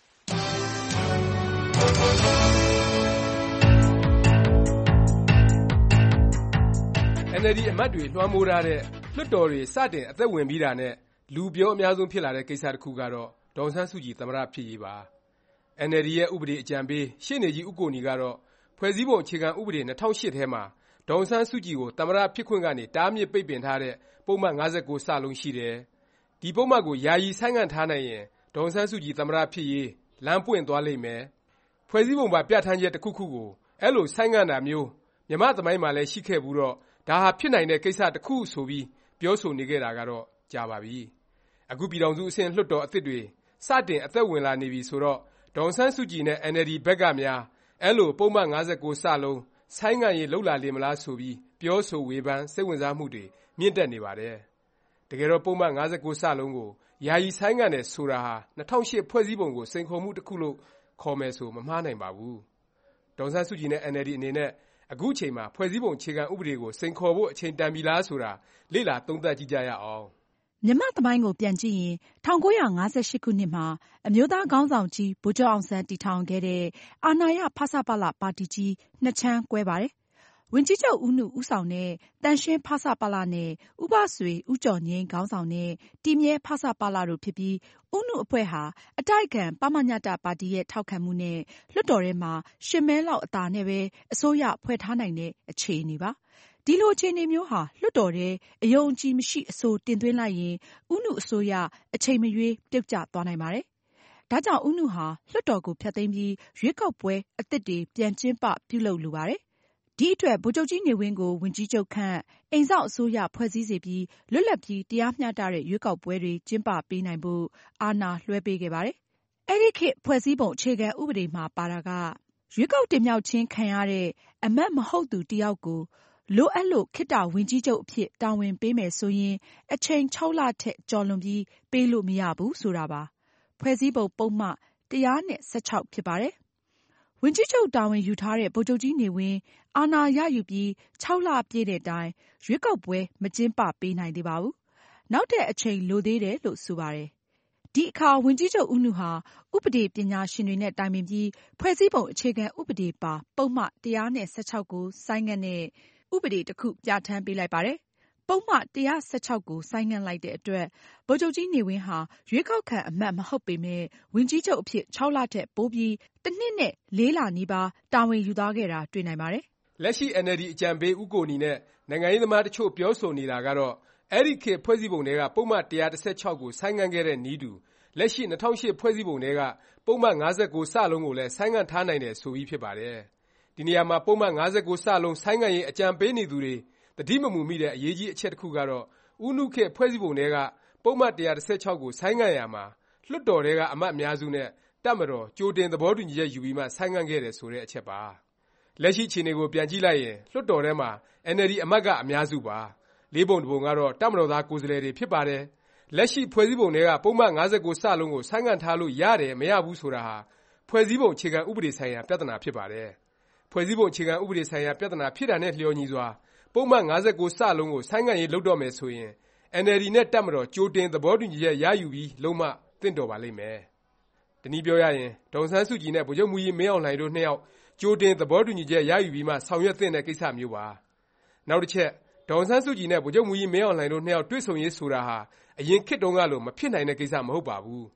အန်အယ်လ်ဒီ အမတ်တွေလွှမ်းမိုးထားတဲ့လွှတ်တော်တွေစတင်အသက်ဝင်ပြီးတာနဲ့လူပြောအများဆုံးဖြစ်လာတဲ့ကိစ္စတစ်ခုကတော့ဒေါ်အောင်ဆန်းစုကြည်သမ္မတဖြစ်ရေးပါ။ အန်အယ်လ်ဒီ ရဲ့ဥပဒေအကြံပေးရှေ့နေကြီးဦးကိုနီကတော့ဖွဲ့စည်းပုံအခြေခံဥပဒေ၂၀၀၈ထဲမှာဒေါ်အောင်ဆန်းစုကြည်ကိုသမ္မတဖြစ်ခွင့်ကနေတားမြစ်ပိတ်ပင်ထားတဲ့ပုဒ်မ၅၉(စ) ရှိတယ်။ဒီပုဒ်မကိုယာယီဆိုင်းငံ့ထားနိုင်ရင်ဒေါ်အောင်ဆန်းစုကြည်သမ္မတဖြစ်ရေးလမ်းပွင့်သွားလိမ့်မယ်။ဖွဲ့စည်းပုံပါပြဌာန်းချက်တစ်ခုခုကိုအဲလိုဆိုင်းငံ့တာမျိုးမြန်မာ့သမိုင်းမှာလည်းရှိခဲ့ဘူးတော့ဒါဟာဖြစ်နိုင်တဲ့ကိစ္စတစ်ခုဆိုပြီးပြောဆိုနေခဲ့တာကတော့ကြာပါပြီ။အခုပြည်ထောင်စုအဆင့်လွှတ်တော်အသစ်တွေစတင်အသက်ဝင်လာနေပြီဆိုတော့ဒေါ်အောင်ဆန်းစုကြည်နဲ့အန်အယ်လ်ဒီဘက်ကများအဲလိုပုဒ်မ၅၉(စ) ဆိုင်းငံ့ရေးလုပ်လာလေမလားဆိုပြီးပြောဆိုဝေဖန်စိတ်ဝင်စားမှုတွေမြင့်တက်နေပါတယ်။တကယ်တော့ပုဒ်မ၅၉(စ) ကိုယာယီဆိုင်းငံ့တယ်ဆိုတာဟာ၂၀၀၈ဖွဲ့စည်းပုံကိုစိန်ခေါ်မှုတစ်ခုလို့ခေါ်မယ်ဆိုမမှားနိုင်ပါဘူး။ဒေါ်အောင်ဆန်းစုကြည်နဲ့အန်အယ်လ်ဒီအနေနဲ့အခုအချိန်မှာဖွဲ့စည်းပုံအခြေခံဥပဒေကိုစိန်ခေါ်ဖို့အချိန်တန်ပြီလားဆိုတာလေ့လာသုံးသပ်ကြည့်ကြရအောင်။မြန်မာ့သမိုင်းကိုပြန်ကြည့်ရင်၁၉၅၈ခုနှစ်မှာအမျိုးသားခေါင်းဆောင်ကြီးဗိုလ်ချုပ်အောင်ဆန်းတည်ထောင်ခဲ့တဲ့အာဏာရဖဆပလပါတီကြီးနှစ်ခြမ်းကွဲပါတယ်။ဝန်ကြီးချုပ်ဦးနုဦးဆောင်တဲ့သန့်ရှင်းဖဆပလနဲ့ဦးဘဆွေဦးကျော်ငြိမ်းခေါင်းဆောင်တဲ့တည်မြဲဖဆပလတို့ဖြစ်ပြီးဦးနုအဖွဲ့ဟာအတိုက်အခံပမညတပါတီရဲ့ထောက်ခံမှုနဲ့လွှတ်တော်ထဲမှာရှစ်မဲလောက်အသာနဲ့ပဲအစိုးရဖွဲ့ထားနိုင်တဲ့အခြေအနေပါ။ဒီလိုအခြေအနေမျိုးဟာလွှတ်တော်ထဲအယုံအကြည်မရှိအဆိုတင်သွင်းလိုက်ရင်ဦးနုအစိုးရအချိန်မရွေးပြုတ်ကျသွားနိုင်ပါတယ်။ဒါကြောင့်ဦးနုဟာလွှတ်တော်ကိုဖျက်သိမ်းပြီးရွေးကောက်ပွဲအသစ်တွေပြန်ကျင်းပပြုလုပ်လိုပါတယ်။ဒီအတွက်ဗိုလ်ချုပ်ကြီးနေဝင်းကိုဝန်ကြီးချုပ်ခန့်အိမ်စောင့်အစိုးရဖွဲ့စည်းစေပြီးလွတ်လပ်ပြီးတရားမျှတတဲ့ရွေးကောက်ပွဲတွေကျင်းပပေးနိုင်ဖို့အာဏာလွှဲပေးခဲ့ပါတယ်။အဲဒီခေတ်ဖွဲ့စည်းပုံအခြေခံဥပဒေမှာပါတာကရွေးကောက်တင်မြှောက်ခြင်းခံရတဲ့အမတ်မဟုတ်သူတစ်ယောက်ကိုလိုအပ်လို့ခေတ္တဝန်ကြီးချုပ်အဖြစ်တာဝန်ပေးမယ်ဆိုရင်အချိန်ခြောက်လထက်ကျော်လွန်ပြီးပေးလို့မရဘူးဆိုတာပါ။ဖွဲ့စည်းပုံပုဒ်မ၁၁၆ဖြစ်ပါတယ်။ဝန်ကြီးချုပ်တာဝန်ယူထားတဲ့ဗိုလ်ချုပ်ကြီးနေဝင်းအာဏာရယူပြီးခြောက်လပြည့်တဲ့တိုင်ရွေးကောက်ပွဲမကျင်းပပေးနိုင်သေးပါဘူး။နောက်ထပ်အချိန်လိုသေးတယ်လို့ဆိုပါတယ်။ဒီအခါဝန်ကြီးချုပ်ဦးနုဟာဥပဒေပညာရှင်တွေနဲ့တိုင်ပင်ပြီးဖွဲ့စည်းပုံအခြေခံဥပဒေပါပုဒ်မ၁၁၆ကိုဆိုင်းငံ့တဲ့ဥပဒေတစ်ခုပြဌာန်းပေးလိုက်ပါတယ်။ပုဒ်မ၁၁၆ကိုဆိုင်းငံ့လိုက်တဲ့အတွက်ဗိုလ်ချုပ်ကြီးနေဝင်းဟာရွေးကောက်ခံအမတ်မဟုတ်ပေမယ့်ဝန်ကြီးချုပ်အဖြစ်ခြောက်လထက်ပိုပြီးတစ်နှစ်နဲ့လေးလနီးပါးတာဝန်ယူသွားခဲ့တာတွေ့နိုင်ပါတယ်။လက်ရှိအန်အယ်လ်ဒီအကြံပေးဦးကိုနီနဲ့နိုင်ငံရေးသမားတချို့ပြောဆိုနေတာကတော့အဲဒီခေတ်ဖွဲ့စည်းပုံထဲကပုဒ်မ၁၁၆ကိုဆိုင်းငံ့ခဲ့တဲ့နည်းတူလက်ရှိ၂၀၀၈ဖွဲ့စည်းပုံထဲကပုဒ်မ၅၉(စ) ကိုလည်းဆိုင်းငံ့ထားနိုင်တယ်ဆိုပြီးဖြစ်ပါတယ်။ဒီနေရာမှာပုဒ်မ၅၉(စ) ဆိုင်းငံ့ရေးအကြံပေးနေသူတွေသတိမမူမိတဲ့အရေးကြီးအချက်တစ်ခုကတော့ဦးနုခေတ်ဖွဲ့စည်းပုံထဲကပုဒ်မ၁၁၆ကိုဆိုင်းငံ့ရာမှာလွှတ်တော်ထဲကအမတ်အများစုနဲ့တပ်မတော်ကြိုတင်သဘောတူညီချက်ယူပြီးမှဆိုင်းငံ့ခဲ့တယ်ဆိုတဲ့အချက်ပါ။လက်ရှိအခြေအနေကိုပြန်ကြည့်လိုက်ရင်လွှတ်တော်ထဲမှာအန်အယ်လ်ဒီအမတ်ကအများစုပါ။လေးပုံတစ်ပုံကတော့တပ်မတော်သားကိုယ်စားလှယ်တွေဖြစ်ပါတယ်။လက်ရှိဖွဲ့စည်းပုံထဲကပုဒ်မ၅၉(စ) ကိုဆိုင်းငံ့ထားလို့ရတယ်မရဘူးဆိုတာဟာဖွဲ့စည်းပုံအခြေခံဥပဒေဆိုင်ရာပြဿနာဖြစ်ပါတယ်။ဖွဲ့စည်းပုံအခြေခံဥပဒေဆိုင်ရာပြဿနာဖြစ်တာနဲ့လျော်ညီစွာပုဒ်မ၅၉(စ) ကိုဆိုင်းငံ့ရေးလုပ်တော့မယ်ဆိုရင်အန်အယ်လ်ဒီနဲ့တပ်မတော်ကြိုတင်သဘောတူညီချက်ရယူပြီးလုပ်မှသင့်တော်ပါလိမ့်မယ်။တနည်းပြောရရင်ဒေါ်အောင်ဆန်းစုကြည်နဲ့ဗိုလ်ချုပ်မှူးကြီးမင်းအောင်လှိုင်တို့နှစ်ယောက်ကြိုတင်သဘောတူညီချက်ရယူပြီးမှဆောင်ရွက်သင့်တဲ့ကိစ္စမျိုးပါ။နောက်တစ်ချက်ဒေါ်အောင်ဆန်းစုကြည်နဲ့ဗိုလ်ချုပ်မှူးကြီးမင်းအောင်လှိုင်တို့နှစ်ယောက်တွေ့ဆုံရေးဆိုတာဟာအရင်ခေတ်တုန်းကလိုမဖြစ်နိုင်တဲ့ကိစ္စမဟုတ်ပါဘူး။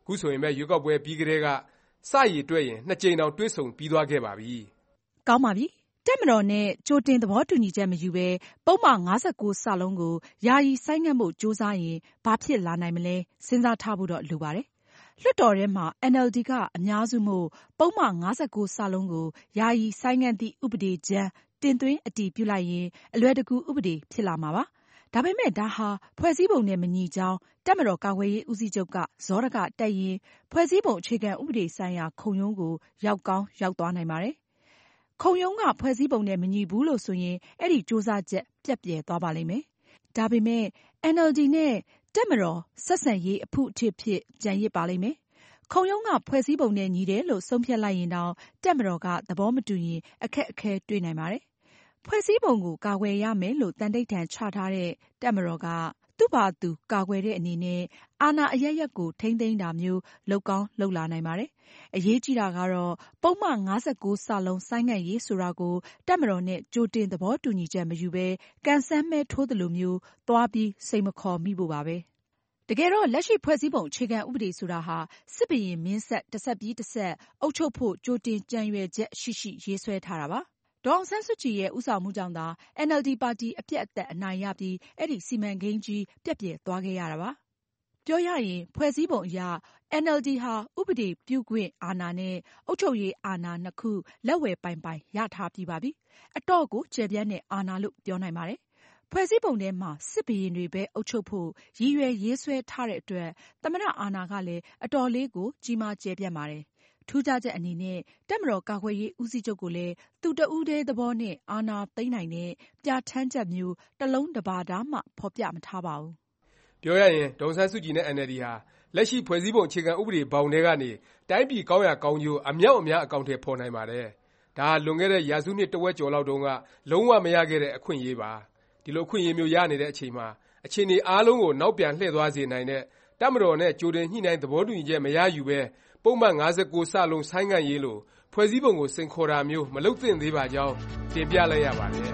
ခုဆိုရင်ပဲရွေးကောက်ပွဲပြီးကတည်းကစရည်တွက်ရင်နှစ်ကြိမ်တောင်တွဲဆုံပြီးသွားခဲ့ပါပြီ။ကောင်းပါပြီ။တပ်မတော်နဲ့ကြိုတင်သဘောတူညီချက်မယူဘဲပုဒ်မ၅၉ စလုံးကိုယာယီဆိုင်းငံ့ဖို့ကြိုးစားရင်ဘာဖြစ်လာနိုင်မလဲစဉ်းစားထားဖို့တော့လိုပါတယ်။လွှတ်တော်ထဲမှာ အန်အယ်လ်ဒီ ကအများစုမို့ပုဒ်မ၅၉ စလုံးကိုယာယီဆိုင်းငံ့သည့်ဥပဒေကြမ်းတင်သွင်းအတည်ပြုလိုက်ရင်အလွယ်တကူဥပဒေဖြစ်လာမှာပါ။ဒါပေမဲ့ဒါဟာဖွဲ့စည်းပုံနဲ့မညီကြောင်းတပ်မတော်ကာကွယ်ရေးဦးစီးချုပ်ကဇောရကတက်ရင်ဖွဲ့စည်းပုံအခြေခံဥပဒေဆိုင်ရာခုံရုံးကိုရောက်ကောင်းရောက်သွားနိုင်ပါတယ်။ခုံရုံးကဖွဲ့စည်းပုံနဲ့မညီဘူးလို့ဆိုရင်အဲ့ဒီစ조사ချက်ပြတ်ပြဲသွားပါလိမ့်မယ်။ဒါပေမဲ့ အန်အယ်လ်ဒီ နဲ့တပ်မတော်ဆက်ဆံရေးအဖုအထစ်ဖြစ်ကြံရစ်ပါလိမ့်မယ်။ခုံရုံးကဖွဲ့စည်းပုံနဲ့ညီတယ်လို့ဆုံးဖြတ်လိုက်ရင်တောင်တပ်မတော်ကသဘောမတူရင်အခက်အခဲတွေ့နိုင်ပါတယ်။ဖွဲ့စည်းပုံကိုကာကွယ်ရမယ်လို့တန်တိတ်ထန်ချထားတဲ့တပ်မတော်ကသူ့ဘာသူကာကွယ်တဲ့အနေနဲ့အာဏာအရပ်ရပ်ကိုထိန်းသိမ်းတာမျိုးလုပ်ကောင်းလုပ်လာနိုင်ပါတယ်။အရေးကြီးတာကတော့ပုဒ်မ၅၉ စလုံးဆိုင်းငံ့ရေးဆိုတာကိုတပ်မတော်နဲ့ကြိုတင်သဘောတူညီချက်မယူဘဲကန်ဆန်းမဲထိုးသလိုမျိုးသွားပြီးစိတ်မခေါ်မိဖို့ပါပဲ။တကယ်တော့လက်ရှိဖွဲ့စည်းပုံအခြေခံဥပဒေဆိုတာဟာစစ်ဘုရင်မင်းဆက်တစ်ဆက်ပြီးတစ်ဆက်အုပ်ချုပ်ဖို့ကြိုတင်ကြံရွယ်ချက်ရှိရှိရေးဆွဲထားတာပါ။ဒေါ်အောင်ဆန်းစုကြည်ရဲ့ဦးဆောင်မှုကြောင့်သာ အန်အယ်လ်ဒီ ပါတီအပြတ်အသတ်အနိုင်ရပြီးအဲ့ဒီစီမံကိန်းကြီးပြတ်ပြယ်သွားခဲ့ရတာပါ။ပြောရရင်ဖွဲ့စည်းပုံအရ အန်အယ်လ်ဒီ ဟာဥပဒေပြုခွင့်အာဏာနဲ့အုပ်ချုပ်ရေးအာဏာနှစ်ခုလက်ဝယ်ပိုင်ပိုင်ရထားပြီးပါပြီ။အတော့ကိုကျယ်ပြန့်တဲ့အာဏာလို့ပြောနိုင်ပါတယ်။ဖွဲ့စည်းပုံထဲမှာစစ်ဘုရင်တွေပဲအုပ်ချုပ်ဖို့ရည်ရွယ်ရေးဆွဲထားတဲ့အတွက်သမ္မတအာဏာကလည်းအတော်လေးကိုကြီးမားကျယ်ပြန့်ပါတယ်။ထူးခြားချက်အနေနဲ့တပ်မတော်ကာကွယ်ရေးဦးစီးချုပ်ကိုလည်းသူတဦးတည်းသဘောနဲ့အာဏာသိမ်းနိုင်တဲ့ပြဋ္ဌာန်းချက်မျိုးတစ်လုံးတစ်ပါဒမှဖော်ပြမထားပါဘူး။ပြောရရင်ဒေါ်အောင်ဆန်းစုကြည်နဲ့ အန်အယ်လ်ဒီ ဟာလက်ရှိဖွဲ့စည်းပုံအခြေခံဥပဒေဘောင်ထဲကနေတိုင်းပြည်ကောင်းရာကောင်းကျိုးအမြောက်အများအကောင်အထည်ဖော်နိုင်ပါတယ်။ဒါဟာလွန်ခဲ့တဲ့ရာစုနှစ်တဝက်ကျော်လောက်တုန်းကလုံးဝမရခဲ့တဲ့အခွင့်အရေးပါ။ဒီလိုအခွင့်အရေးမျိုးရနေတဲ့အချိန်မှာအခြေအနေအားလုံးကိုနောက်ပြန်လှည့်သွားစေနိုင်တဲ့တပ်မတော်နဲ့ကြိုတင်ညှိနှိုင်းသဘောတူညီချက်မရယူပဲပုဒ်မ၅၉ စလုံးဆိုင်းငံ့ရေးလို့ဖွဲ့စည်းပုံကိုစိန်ခေါ်တာမျိုးမလုပ်သင့်သေးပါကြောင်းတင်ပြလိုက်ရပါတယ်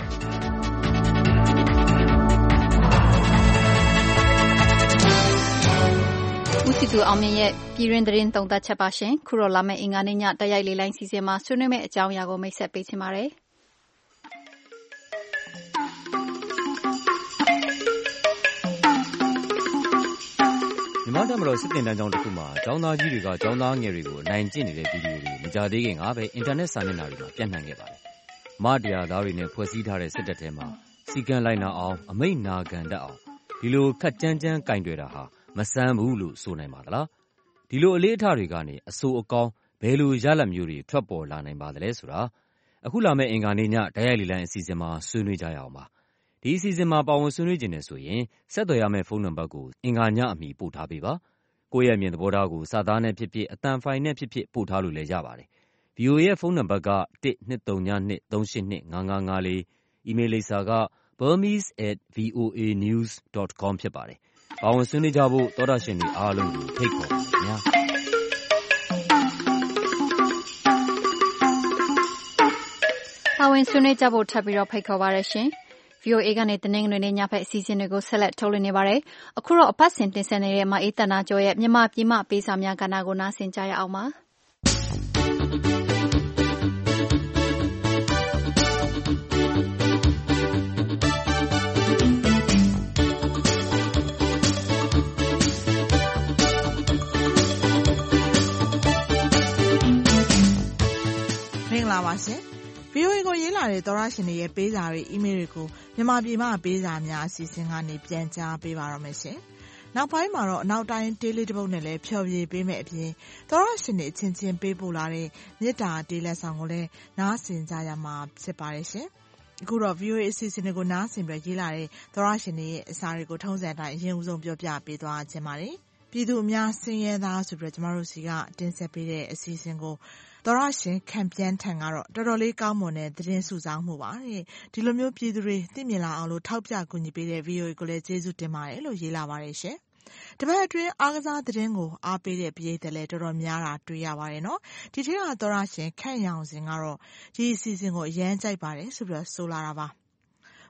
။ဦးစီသူအောင်မြင့်ရဲ့ပြည်တွင်းသတင်းသုံးသပ်ချက်ပါရှင်။ခုတော့လာမယ့်အင်္ဂါနေ့ညတိုက်ရိုက်လေလိုင်းစီစဉ်မှာဆွေးနွေးမယ့်အကြောင်းအရာကိုမိတ်ဆက်ပေးချင်ပါတယ်။မြန်မာ့တပ်မတော်စစ်သင်တန်းကျောင်းတစ်ခုမှာကျောင်းသားကြီးတွေကကျောင်းသားငယ်တွေကိုအနိုင်ကျင့်နေတဲ့ဗီဒီယိုတွေမကြာသေးခင်ကပဲအင်တာနက်စာမျက်နှာတွေမှာပြန့်နှံ့ခဲ့ပါတယ်။မတရားသားတွေနဲ့ဖွဲ့စည်းထားတဲ့စစ်တပ်ထဲမှာစီကံလိုက်နာအောင်အမိန့်နာခံတတ်အောင်ဒီလိုခက်ကြမ်းကြမ်းကင်တွယ်တာဟာမဆန်းဘူးလို့ဆိုနိုင်ပါသလား။ဒီလိုအလေးအထားတွေကနေအဆိုးအကောင်းဘယ်လိုရလဒ်မျိုးတွေထွက်ပေါ်လာနိုင်ပါသလဲဆိုတာအခုလာမယ့်အင်္ဂါနေ့ညတိုက်ရိုက်လေလံအစီအစဉ်မှာဆွေးနွေးကြရအောင်ပါ။ဒီအစီအစဉ်မှာပါဝင်ဆွေးနွေးခြင်းနဲ့ဆိုရင်ဆက်သွယ်ရမယ့်ဖုန်းနံပါတ်ကိုအင်္ဂါညအမီပို့ထားပေးပါ။ကိုယ့်ရဲ့အမြင်သဘောထားကိုစာသားနဲ့ဖြစ်ဖြစ်အသံဖိုင်နဲ့ဖြစ်ဖြစ်ပို့ထားလို့လည်းရပါတယ်။ ဗီအိုအေ ရဲ့ဖုန်းနံပါတ်ကတစ် နှစ် သုံး ည နှစ် သုံး ရှစ် နှစ် ငါး ငါး ငါး လေး အီးမေးလ်လိပ်စာက burmese at voanews dot com ဖြစ်ပါတယ်။ပါဝင်ဆွေးနွေးကြဖို့သောတရှင်တွေအားလုံးကိုဖိတ်ခေါ်ပါခင်ဗျာ။ပါဝင်ဆွေးနွေးကြဖို့ထပ်ပြီးတော့ဖိတ်ခေါ်ပါရရှင်။ဗွီအိုအေကနေတနင်္ဂနွေနေ့ညဖက်အစီအစဉ်တွေကိုဆက်လက်ထုတ်လွှင့်နေပါတယ်။အခုတော့အပတ်စဉ်တင်ဆက်နေတဲ့မအေးတနာကျော်ရဲ့မြန်မာပြည်မပေးစာများကဏ္ဍကိုနားဆင်ကြရအောင်ပါ။မင်္ဂလာပါရှင်။ ဗွီအိုအေကိုရေးလာတဲ့သောတရှင်တွေရဲ့ပေးစာတွေအီးမေးလ်တွေကိုမြန်မာပြည်မှပေးစာများအစီအစဉ်ကနေပြန်ကြားပေးပါတော့မယ်ရှင်။နောက်ပိုင်းမှာတော့အနောက်တိုင်းတေးလေးတစ်ပုဒ်နဲ့လည်းဖျော်ဖြေပေးမယ့်အပြင်သောတရှင်တွေအချင်းချင်းပေးပို့လာတဲ့မေတ္တာတေးလက်ဆောင်ကိုလည်းနားဆင်ကြရမှာဖြစ်ပါတယ်ရှင်။အခုတော့ ဗွီအိုအေအစီအစဉ်တွေကိုနားဆင်ပြီးရေးလာတဲ့သောတရှင်တွေရဲ့အစာတွေကိုထုံးစံအတိုင်းအရင်ဦးဆုံးပြောပြပေးသွားခြင်းပါတယ်။ပြည်သူအများဆင်းရဲသားဆိုပြီးတော့ကျမတို့စီကတင်ဆက်ပေးတဲ့အစီအစဉ်ကိုသောရရှင်ခံပြန်ထန်ကတော့တော်တော်လေးကောင်းမွန်တဲ့သတင်းစုဆောင်းမှုပါတဲ့ဒီလိုမျိုးပြည်သူတွေသိမြင်လာအောင်လို့ထောက်ပြကူညီပေးတဲ့ ဗီအိုအေ ကိုလည်းကျေးဇူးတင်ပါတယ်လို့ရေးလာပါတယ်ရှင်။တပတ်အတွင်းအားကစားသတင်းကိုအားပေးတဲ့ပရိသတ်လည်းတော်တော်များတာတွေ့ရပါတယ်နော်။ဒီထက်ကသောရရှင်ခန့်ရောင်စင်ကတော့ဒီအစီအစဉ်ကိုအရန်ကြိုက်ပါတယ်ဆိုပြီးတော့ဆိုလာတာပါ။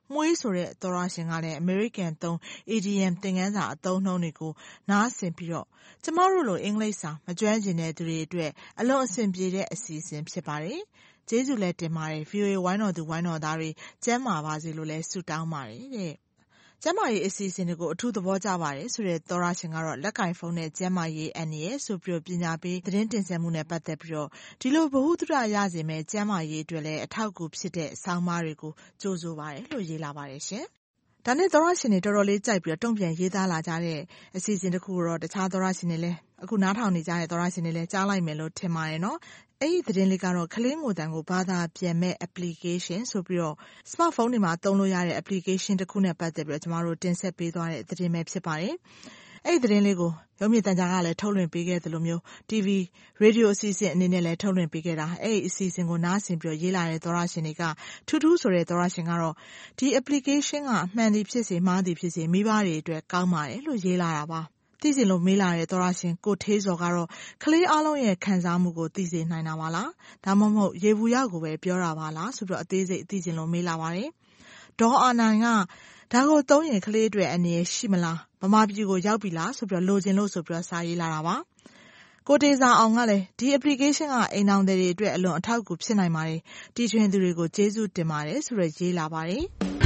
မွေးဆိုတဲ့သောရရှင်ကလည်း American သုံး A D M သင်ခန်းစာအသုံးနှုန်းတွေကိုနားဆင်ပြီးတော့ကျမတို့လိုအင်္ဂလိပ်စာမကျွမ်းကျင်တဲ့သူတွေအတွက်အလွန်အဆင်ပြေတဲ့အစီအစဉ်ဖြစ်ပါတယ်။ကျေးဇူးလည်းတင်ပါတယ် V O A ဝိုင်းတော်သူဝိုင်းတော်သားတွေကျမ်းမာပါစေလို့လည်းဆုတောင်းပါတယ်တဲ့။ကျမ်းမာရေးအစီအစဉ်တွေကိုအထူးသဘောကျပါတယ်ဆိုတဲ့သောရရှင်ကတော့လက်ကင်ဖုန်းနဲ့ကျမ်းမာရေးအန်ရဲ့ဆိုပြီးပညာပေးသတင်းတင်ဆက်မှုနဲ့ပတ်သက်ပြီးတော့ဒီလိုဗဟုသုတရစေမဲ့ကျမ်းမာရေးအတွက်လည်းအထောက်အကူဖြစ်တဲ့ဆောင်းပါးတွေကိုကြိုဆိုပါတယ်လို့ရေးလာပါတယ်ရှင်။ဒါနဲ့သောရရှင်တွေတော်တော်လေးကြိုက်ပြီးတော့တုံ့ပြန်ရေးသားလာကြတဲ့အစီအစဉ်တစ်ခုတော့တခြားသောရရှင်တွေလည်းအခုနားထောင်နေကြတဲ့သောရရှင်တွေလည်းကြားလိုက်မယ်လို့ထင်ပါတယ်နော်။အဲ့ဒီသတင်းလေးကတော့ကလေးငိုတန်ကိုဘာသာပြန်မဲ့ application ဆိုပြီးတော့ smartphone တွေမှာသုံးလို့ရတဲ့ application တစ်ခုနဲ့ပတ်သက်ပြီးတော့ကျမတို့တင်ဆက်ပေးသွားတဲ့သတင်းပဲဖြစ်ပါတယ်။အဲ့ဒီသတင်းလေးကိုရုံးမြင့်တန်ကြားကလည်းထုတ်လွှင့်ပေးခဲ့သလိုမျိုး T V radio အစီအစဉ်အနေနဲ့လည်းထုတ်လွှင့်ပေးခဲ့တာအဲ့ဒီအစီအစဉ်ကိုနားဆင်ပြီးတော့ရေးလာတဲ့သောရရှင်တွေကထူးထူးဆိုတဲ့သောရရှင်ကတော့ဒီ application ကအမှန်တည်းဖြစ်စေမှားသည်ဖြစ်စေမိဘတွေအတွက်ကောင်းပါတယ်လို့ရေးလာတာပါ။သိစေလို့မေးလာတဲ့သောရရှင်ကိုထေးစော်ကတော့ကလေးအလုံးရဲ့ခံစားမှုကိုသိစေနိုင်တာပါလားဒါမှမဟုတ်ရေဘူးရောက်ကိုပဲပြောတာပါလားဆိုတော့အသေးစိတ်သိစေလို့မေးလာပါတယ်ဒေါ်အာနိုင်ကဒါကိုသုံးရင်ကလေးတွေအနေနဲ့ရှိမလားမမပြည်ကိုရောက်ပြီလားဆိုပြီးလိုချင်လို့ဆိုပြီးစာရေးလာတာပါကိုတေစာအောင်ကလည်းဒီ application ကအိမ်အောင်တွေအတွက်အလွန်အထောက်အကူဖြစ်နိုင်ပါတယ်တီထွင်သူတွေကိုကျေးဇူးတင်ပါတယ်ဆိုတော့ရေးလာပါတယ်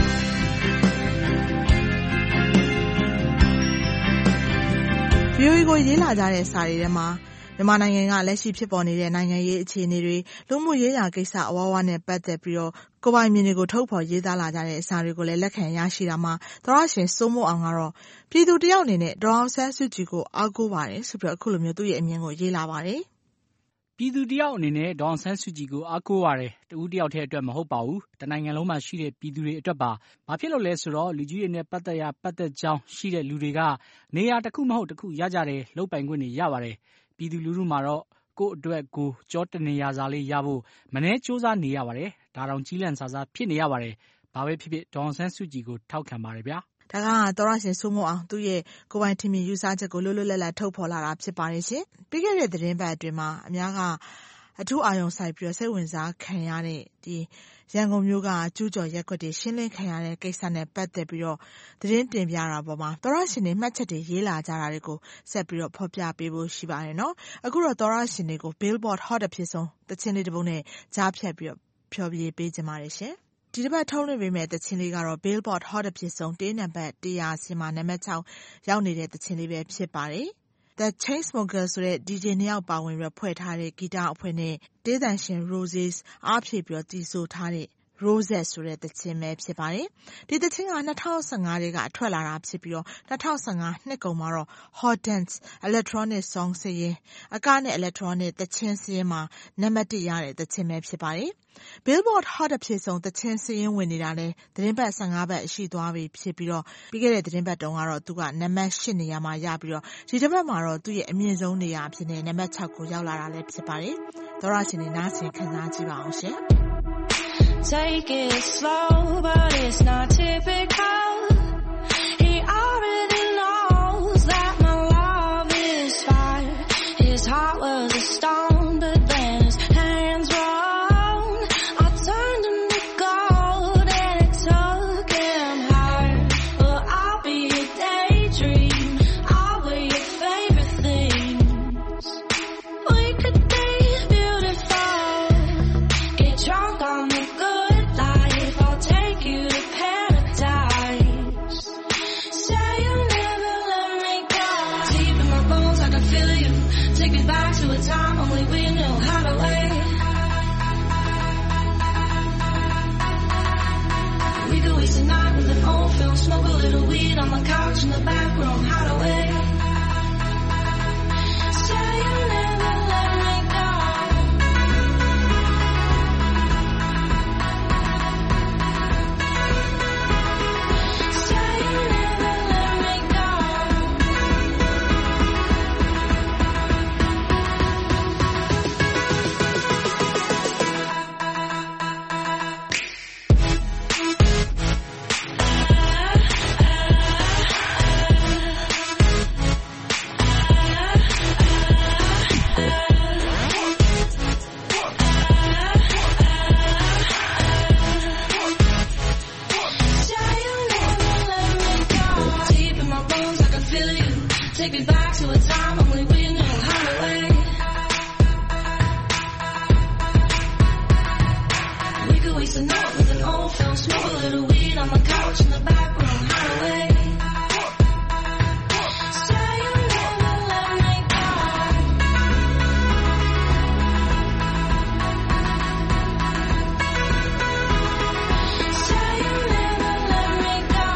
ဗီအိုအေကိုရေးလာကြတဲ့စာတွေထဲမှာမြန်မာနိုင်ငံကလက်ရှိဖြစ်ပေါ်နေတဲ့နိုင်ငံရေးအခြေအနေတွေလူမှုရေးရာကိစ္စအဝါဝါနဲ့ပတ်သက်ပြီးတော့ကိုပိုင်မြင်တွေကိုထုတ်ဖော်ရေးသားလာကြတဲ့အစာတွေကိုလည်းလက်ခံရရှိတာမှာသောရရှင်စိုးမိုးအောင်ကတော့ပြည်သူတယောက်အနေနဲ့ဒေါ်အောင်ဆန်းစုကြည်ကိုအားကိုးပါတယ်ဆိုပြီးအခုလိုမျိုးသူ့ရဲ့အမြင်ကိုရေးလာပါတယ်ပြည်သူတယောက်အနေနဲ့ဒေါ်အောင်ဆန်းစုကြည်ကိုအားကိုးရတယ်တဦးတယောက်တည်းအတွက်မဟုတ်ပါဘူးတနိုင်ငံလုံးမှာရှိတဲ့ပြည်သူတွေအတွက်ပါဘာဖြစ်လို့လဲဆိုတော့လူကြီးတွေနဲ့ပတ်သက်ရပတ်သက်ကြောင်းရှိတဲ့လူတွေကနေရာတစ်ခုမဟုတ်တစ်ခုရကြတယ်လုပ်ပိုင်ခွင့်တွေရပါတယ်ပြည်သူလူထုမှာတော့ကိုယ့်အတွက်ကိုကြောတနေရစာလေးရဖို့မနှဲစူးစမ်းနေရပါတယ်ဒါတောင်ကြီးလန့်စာစားဖြစ်နေရပါတယ်ဘာပဲဖြစ်ဖြစ်ဒေါ်အောင်ဆန်းစုကြည်ကိုထောက်ခံပါတယ်ဗျာဒါကသောရရှင်စိုးမိုးအောင်သူ့ရဲ့ကိုပိုင်ထင်မြင်ယူဆချက်ကိုလွတ်လွတ်လပ်လပ်ထုတ်ဖော်လာတာဖြစ်ပါတယ်ရှင်ပြီးခဲ့တဲ့သတင်းပတ်အတွင်းမှာအများကအထူးအာရုံစိုက်ပြီးစိတ်ဝင်စားခံရတဲ့ဒီရန်ကုန်မြို့ကကျူးကျော်ရက်ကွက်တွေရှင်းလင်းခံရတဲ့ကိစ္စနဲ့ပတ်သက်ပြီးတော့သတင်းတင်ပြတာပေါ်မှာသောရရှင်တွေမှတ်ချက်တွေရေးလာကြတာတွေကိုဆက်ပြီးတော့ဖော်ပြပေးဖို့ရှိပါတယ်နော်အခုတော့သောရရှင်တွေကို Billboard Hot အဖြစ်ဆုံးတခြင်းလေးတစ်ပုဒ်နဲ့ကြားဖြတ်ပြီးတော့ဖျော်ဖြေပေးကြပါရရှင်ဒီတစ်ပတ်ထုတ်လွှင့်ပေးမယ့်တခြင်းလေးကတော့ Billboard Hot အဖြစ်ဆုံးတေးနံပါတ်one hundredဆီမှာနံပါတ်sixရောက်နေတဲ့တခြင်းလေးပဲဖြစ်ပါတယ်The Chainsmokers ဆိုတဲ့ D J နှစ်ယောက်ပါဝင်ပြီးဖွဲ့ထားတဲ့ဂီတအဖွဲ့နဲ့တေးသံရှင် Roses အားဖြည့်ပြီးတည်ဆိုထားတဲ့ Roses ဆိုတဲ့သချင်းပဲဖြစ်ပါတယ်။ဒီသချင်းကtwenty fifteenထဲကထွက်လာတာဖြစ်ပြီးတော့twenty fifteenနှစ်ကုန်မှာတော့ Hot Dance Electronic Song စာရင်းအကနဲ့ Electronic သချင်းစာရင်းမှာနံပါတ်oneရတဲ့သချင်းပဲဖြစ်ပါတယ်။ Billboard Hot အဖြစ်ဆုံးသချင်းစာရင်းဝင်နေတာလဲသတင်းပတ်fifteenပတ်ရှိသွားပြီဖြစ်ပြီးတော့ပြီးခဲ့တဲ့သတင်းပတ်တုန်းကတော့သူကနံပါတ်eightနေရာမှာရပြီးတော့ဒီတစ်ပတ်မှာတော့သူ့ရဲ့အမြင့်ဆုံးနေရာအဖြစ်နဲ့နံပါတ်sixကိုရောက်လာတာလဲဖြစ်ပါတယ်။သောရရှင်တွေနားဆင်ခံစားကြည့်ပါအောင်ရှင်။ Take it slow, but it's not typical. He already knows that my love is fire. His heart was a stone, but then his hands were on. I turned him to gold and it took him higher. But I'll be a daydream. I'll wear your favorite things. We could be beautiful. Get drunk on the good. Time only we know how to wait. We could waste a night with an old film, smoke a little weed on the couch in the back room. How to wait. Say you never let me go. Say you never let me go. just a note with an old film. Smoke a little weed on the couch in the back room. Hideaway. Say you never let me go. Say you never let me go.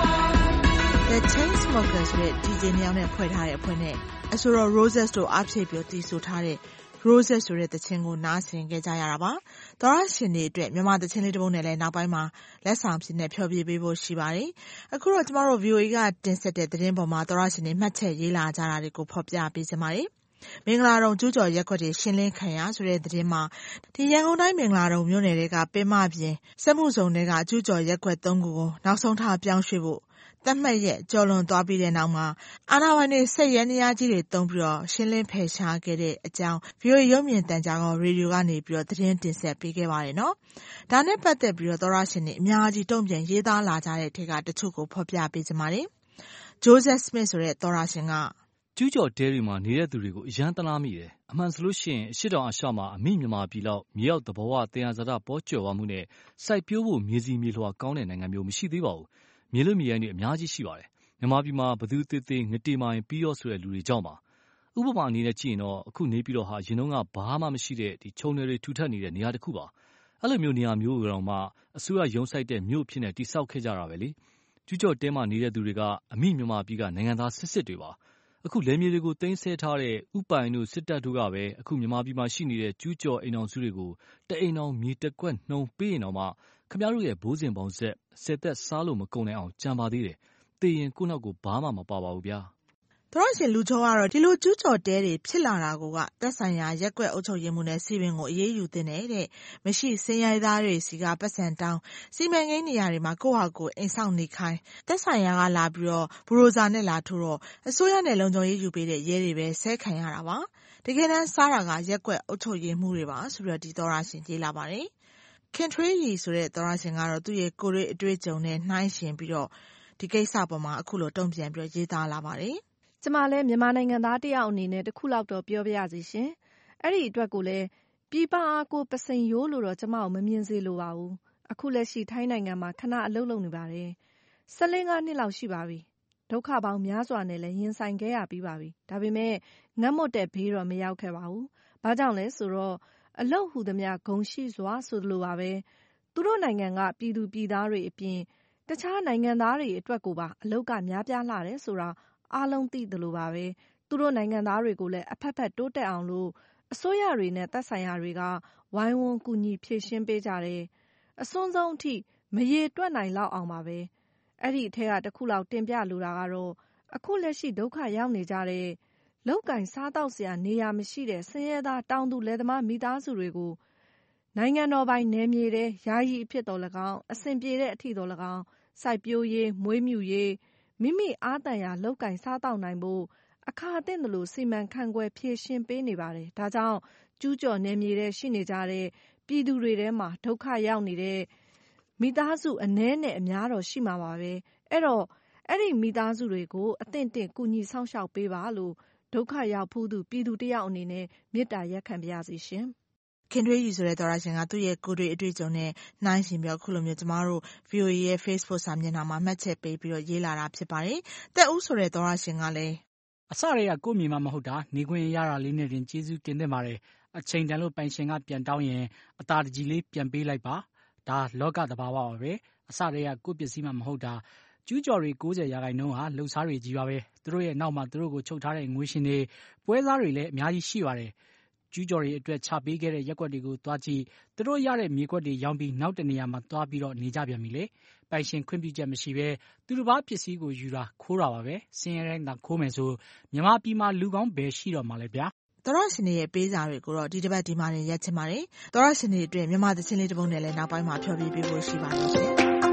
The Chainsmokers ရဲ့ ဒီ ဂျေ နှစ်ယောက်နဲ့ဖွဲ့ထားတဲ့အဖွဲ့နဲ့အဆိုတော် Roses တို့အားဖြည့်ပြီးတည်ဆိုထားတဲ့ Roses ဆိုတဲ့သချင်းကိုနားဆင်ခဲ့ကြရတာပါ။သောရရှင်တွေအတွက်မြန်မာသချင်းလေးတစ်ပုဒ်နဲ့လည်းနောက်ပိုင်းမှာလက်ဆောင်ဖြစ်နဲ့ဖျော်ဖြေပေးဖို့ရှိပါတယ်။အခုတော့ကျမတို့ ဗီအိုအေ ကတင်ဆက်တဲ့သတင်းပေါ်မှာသောရရှင်တွေမှတ်ချက်ရေးလာကြတာတွေကိုဖော်ပြပေးချင်ပါတယ်။မင်္ဂလာတုံကျူးကျော်ရက်ကွက်တွေရှင်းလင်းခံရဆိုတဲ့သတင်းမှာဒီရန်ကုန်တိုင်းမင်္ဂလာတုံမြို့နယ်တွေကပင်မပြင်စက်မှုဇုံတွေကကျူးကျော်ရက်ကွက်သုံးခုကိုနောက်ဆုံးထားပြောင်းရွှေ့ဖို့သတ်မှတ်ရက်ကျော်လွန်သွားပြီးတဲ့နောက်မှာအာဏာပိုင်တွေဆက်ရဲနေရကြီးတွေတုံးပြီးတော့ရှင်းလင်းဖယ်ရှားခဲ့တဲ့အကြောင်း ဗီအိုအေ ရုပ်မြင်သံကြားကောရေဒီယိုကနေပြီးတော့သတင်းတင်ဆက်ပေးခဲ့ပါတယ်နော်။ဒါနဲ့ပတ်သက်ပြီးတော့သောရရှင်တွေအများကြီးတုံ့ပြန်ရေးသားလာကြတဲ့ထက်ကတချို့ကိုဖော်ပြပေးကြပါတယ်။ Joseph Smith ဆိုတဲ့သောရရှင်ကကျူးကျော်တဲတွေမှာနေတဲ့သူတွေကိုအယမ်းတနာမိတယ်။အမှန်ဆိုလို့ရှိရင်အရှိတောင်အရှမှာအမိမြန်မာပြည်လောက်မြေရောက်သဘောဝတရားဇာတာပေါ်ကျော်သွားမှုနဲ့စိုက်ပျိုးဖို့မြေစီမြေလွှာကောင်းတဲ့နိုင်ငံမျိုးမရှိသေးပါဘူး။မြေလို့မြေရိုင်းတွေအများကြီးရှိပါတယ်။မြန်မာပြည်မှာဘသူသေးသေးငတေမိုင်ပြီးရောဆိုတဲ့လူတွေကြောင့်ပါ။ဥပမာအနေနဲ့ကြည့်ရင်တော့အခုနေပြည်တော်ဟာရင်တော့ကဘာမှမရှိတဲ့ဒီခြုံတွေထူထပ်နေတဲ့နေရာတစ်ခုပါ။အဲ့လိုမျိုးနေရာမျိုးတော်မှအစိုးရရုံးဆိုင်တဲ့မြို့ဖြစ်နေတိဆောက်ခဲ့ကြတာပဲလေ။ကျူးကျော်တဲမှာနေတဲ့သူတွေကအမိမြန်မာပြည်ကနိုင်ငံသားစစ်စစ်တွေပါ။အခုလယ်မြေတွေကိုတင်းဆဲထားတဲ့ဥပိုင်တို့စစ်တပ်တို့ကပဲအခုမြန်မာပြည်မှာရှိနေတဲ့ကျူးကျော်အိမ်အောင်စုတွေကိုတအိမ်အောင်မြေတက်ကွက်နှုံပေးရင်တော့မှခင်ဗျားတို့ရဲ့ဘိုးစဉ်ပေါင်းဆက်ဆယ်သက်စားလို့မကုန်နိုင်အောင်ကြံပါသေးတယ်။သေရင်ကိုယ့်နောက်ကိုဘာမှမပါပါဘူးဗျာ။သောရရှင်လူချောကတော့ဒီလိုကျူးကျော်တဲတွေဖြစ်လာတာကိုကသက်ဆိုင်ရာရက်ကွက်အုပ်ချုပ်ရေးမှုနဲ့စီပင်ကိုအရေးယူသင့်တယ်တဲ့။မရှိစင်ရိုက်သားတွေစီကပတ်စံတောင်းစီမံကိန်းနေရာတွေမှာကိုယ့်ဟာကိုယ်အိမ်ဆောင်နေခိုင်းသက်ဆိုင်ရာကလာပြီးတော့ဘူရိုဇာနဲ့လာထိုးတော့အစိုးရနဲ့လုံခြုံရေးယူပေးတဲ့ရဲတွေပဲဆဲခံရတာပါ။တကယ်တမ်းစားတာကရက်ကွက်အုပ်ချုပ်ရေးမှုတွေပါဆိုပြီးတော့ဒီသောရရှင်ရေးလာပါတယ်။ခင်ထွေးရီဆိုတဲ့သောရရှင်ကတော့သူ့ရဲ့ကိုယ်ရေးအတွေ့အကြုံနဲ့နှိုင်းယှဉ်ပြီးတော့ဒီကိစ္စပေါ်မှာအခုလိုတုံ့ပြန်ပြီးရေးသားလာပါတယ်။ကျမလည်းမြန်မာနိုင်ငံသားတယောက်အနေနဲ့တစ်ခုလောက်တော့ပြောပြရစီရှင်။အဲ့ဒီအတွက်ကိုလည်းပြည်ပအားကိုပစိန်ရိုးလို့တော့ကျမကိုမမြင်စေလိုပါဘူး။အခုလက်ရှိထိုင်းနိုင်ငံမှာခဏအလုပ်လုပ်နေပါတယ်။ဆယ်လေးငါးနှစ်လောက်ရှိပါပြီ။ဒုက္ခပေါင်းများစွာနဲ့လည်းရင်ဆိုင်ခဲ့ရပြီးပါပြီ။ဒါပေမဲ့ငတ်မွတ်တဲ့ဘေးတော့မရောက်ခဲ့ပါဘူး။ဘာကြောင့်လဲဆိုတော့အလုတ်ဟူသမျှဂုံရှိစွာဆိုလိုပါပဲသူတို့နိုင်ငံကပြည်သူပြည်သားတွေအပြင်တခြားနိုင်ငံသားတွေအတွက်ကိုပါအလုတ်ကများပြားလာတယ်ဆိုတာအားလုံးသိသလိုပါပဲသူတို့နိုင်ငံသားတွေကိုလည်းအဖက်ဖက်တိုးတက်အောင်လို့အစိုးရတွေနဲ့သက်ဆိုင်ရာတွေကဝိုင်းဝန်းကူညီဖြည့်ရှင်းပေးကြတယ်အစွန်းဆုံးအထိမရေတွက်နိုင်လောက်အောင်ပါပဲအဲ့ဒီအထက်ကတစ်ခုလောက်တင်ပြလိုတာကတော့အခုလက်ရှိဒုက္ခရောက်နေကြတဲ့လောက်ကင်စားတော့စရာနေရာမရှိတဲ့ဆင်းရဲသားတောင်သူလယ်သမားမိသားစုတွေကိုနိုင်ငံတော်ပိုင်နယ်မြေတဲ့ယာယီအဖြစ်တော်၎င်းအစဉ်ပြေတဲ့အထီတော်၎င်းစိုက်ပျိုးရေးမွေးမြူရေးမိမိအားတန်ရာလောက်ကင်စားတော့နိုင်ဖို့အခါအသင့်တယ်လို့စီမံခန့်ခွဲဖြည့်ရှင်းပေးနေပါတယ်ဒါကြောင့်ကျူးကျော်နယ်မြေတဲ့ရှိနေကြတဲ့ပြည်သူတွေထဲမှာဒုက္ခရောက်နေတဲ့မိသားစုအနည်းနဲ့အများတော့ရှိမှာပါပဲအဲ့တော့အဲ့ဒီမိသားစုတွေကိုအသင့်တင့်ကူညီဆောင်ရှောက်ပေးပါလို့ဒုက္ခရောက်ဖူးသူပြည်သူတယောက်အနေနဲ့မေတ္တာရက်ခံပါရစေရှင်ခင်ထွေးရီဆိုတဲ့သောရရှင်ကသူ့ရဲ့ကိုယ်တွေ့အတွေ့အကြုံနဲ့နှိုင်းယှဉ်ပြီးတော့ခုလိုမျိုးကျမတို့ ဗီအိုအေ ရဲ့ Facebook စာမျက်နှာမှာမှတ်ချက်ပေးပြီးတော့ရေးလာတာဖြစ်ပါတယ်။တက်ဦးဆိုတဲ့သောရရှင်ကလည်းအစတွေကကိုယ့်မြေမှာမဟုတ်တာနေခွင့်ရတာလေးနဲ့တင်ကျေးဇူးတင်သင့်ပါတယ်။အချိန်တန်လို့ပိုင်ရှင်ကပြန်တောင်းရင်အသာတကြီးလေးပြန်ပေးလိုက်ပါ။ဒါလောကသဘာဝပါပဲ။အစတွေကကိုယ့်ပစ္စည်းမှမဟုတ်တာကျူးကျော်တွေ၉၀ရာခိုင်နှုန်းဟာလှုပ်ရှားတွေကြီးပါပဲ။သူတို့ရဲ့နောက်မှာသူတို့ကိုချုပ်ထားတဲ့ငွေရှင်တွေပွဲစားတွေလည်းအများကြီးရှိပါတယ်။ကျူးကျော်တွေအတွက်ချပေးခဲ့တဲ့ရက်ကွက်တွေကိုသွားကြည့်သူတို့ရတဲ့မြေကွက်တွေရောင်းပြီးနောက်တနေရာမှာသွားပြီးတော့နေကြပြန်ပြီလေပိုင်ရှင်ခွင့်ပြုချက်မရှိပဲသူတို့ဘာပစ္စည်းကိုယူတာခိုးတာပါပဲစင်ရဲတိုင်းသာခိုးမယ်ဆိုမြန်မာပြည်မှာလူကောင်းဘယ်ရှိတော့မှလဲဗျာသောရရှင်တွေရဲ့ပေးစာတွေကိုတော့ဒီတစ်ပတ်ဒီမှာနေရက်ချင်ပါတယ်သောရရှင်တွေအတွက်မြန်မာသချင်းလေးတစ်ပုဒ်နဲ့လည်းနောက်ပိုင်းမှာဖျော်ဖြေပေးဖို့ရှိပါတယ်ရှင်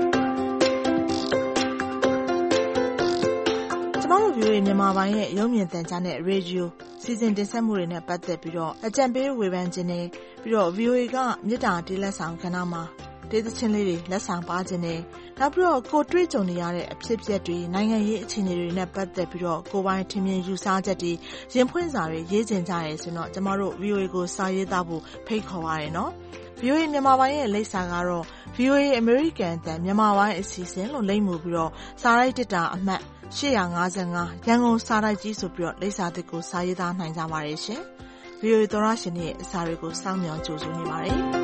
ကျမတို့ဗီအိုအေမြန်မာပိုင်းရဲ့ရုပ်မြင်သံကြားနဲ့ရေဒီယိုစီစဉ်တင်ဆက်မှုတွေနဲ့ပတ်သက်ပြီးတော့အကြံပေးဝေဖန်ခြင်းနဲ့ပြီးတော့ ဗီအိုအေ ကမြေတားတေးလက်ဆောင်ကဏ္ဍမှာတေးသချင်းလေးတွေလက်ဆောင်ပါခြင်းနဲ့နောက်ပြီးတော့ကိုတွေ့ကြုံနေရတဲ့အဖြစ်အပျက်တွေနိုင်ငံရေးအခြေအနေတွေနဲ့ပတ်သက်ပြီးတော့ကိုယ်ပိုင်ထင်မြင်ယူဆချက်တွေရင်ဖွင့်စာတွေရေးကျင်ကြရဲဆိုတော့ကျမတို့ ဗီအိုအေ ကိုစာရေးသားဖို့ဖိတ်ခေါ်ပါရနော်ဗီအိုအေမြန်မာပိုင်းရဲ့လိပ်စာကတော့ ဗီအိုအေ American အသံမြန်မာပိုင်းအစီအစဉ်လို့လိပ်မူပြီးတော့စာရိုက်တစ်တာအမှတ်ရှစ်၅၅ရန်ကုန်စာတိုက်ကြီးဆိုပြီးတော့လိပ်စာသစ်ကိုစာရေးသားနိုင်ကြပါတယ်ရှင်။ ဗီအိုအေသောရရှင်ရဲ့အစာတွေကိုစောင့်မျှော်ကြိုဆိုနေပါတယ်။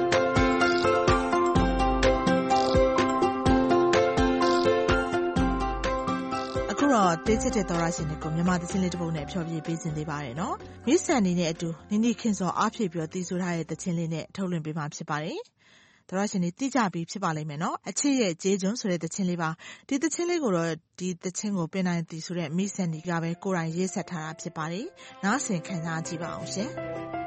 အခုတော့တေးချစ်တဲ့သောရရှင်တွေကိုမြန်မာသချင်းလေးတစ်ပုဒ်နဲ့ဖျော်ဖြေပေးခြင်းသေးပါတယ်နော်။မိတ်ဆန်နေနဲ့အတူနိနီခင်စောအားဖြည့်ပြီးတော့တည်ဆိုထားတဲ့သချင်းလေးနဲ့ထုတ်လွှင့်ပေးမှာဖြစ်ပါတယ်။သောရရှင်တွေသိကြပြီးဖြစ်ပါလိမ့်မယ်နော်။အချစ်ရဲ့ကျေးကျွန်ဆိုတဲ့သချင်းလေးပါ။ဒီသချင်းလေးကိုတော့ဒီသချင်းကိုပင်နိုင်တည်ဆိုတဲ့မိတ်ဆန်ဒီကပဲကိုယ်တိုင်ရေးဆက်ထားတာဖြစ်ပါတယ်။နားဆင်ခံစားကြည့်ပါအောင်ရှင်။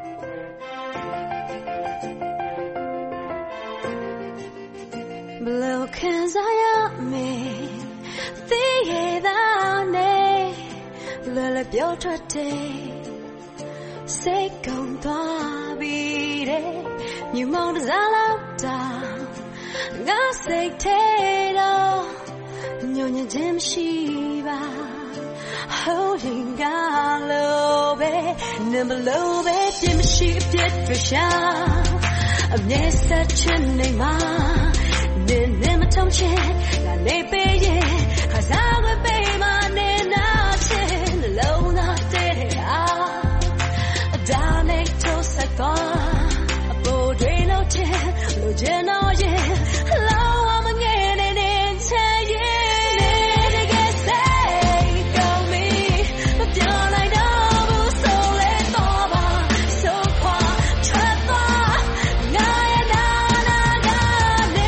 Blue can I me the down Lele built a day Say come to be You mount a down Ga say tato Nyonya Jim Shiva Holding galobe Number lobe Jim Shiva did for sure I'm near such a name Name tom chen la le pe ye khaza we pe ma ne na chen lo na de a da ne to sa ka bo dwe lo chen lo chen no ye lo am nge ne ne chen ye ne ge say go me but you like do bu so le to ba so kwa cha ta na ya na na ga ne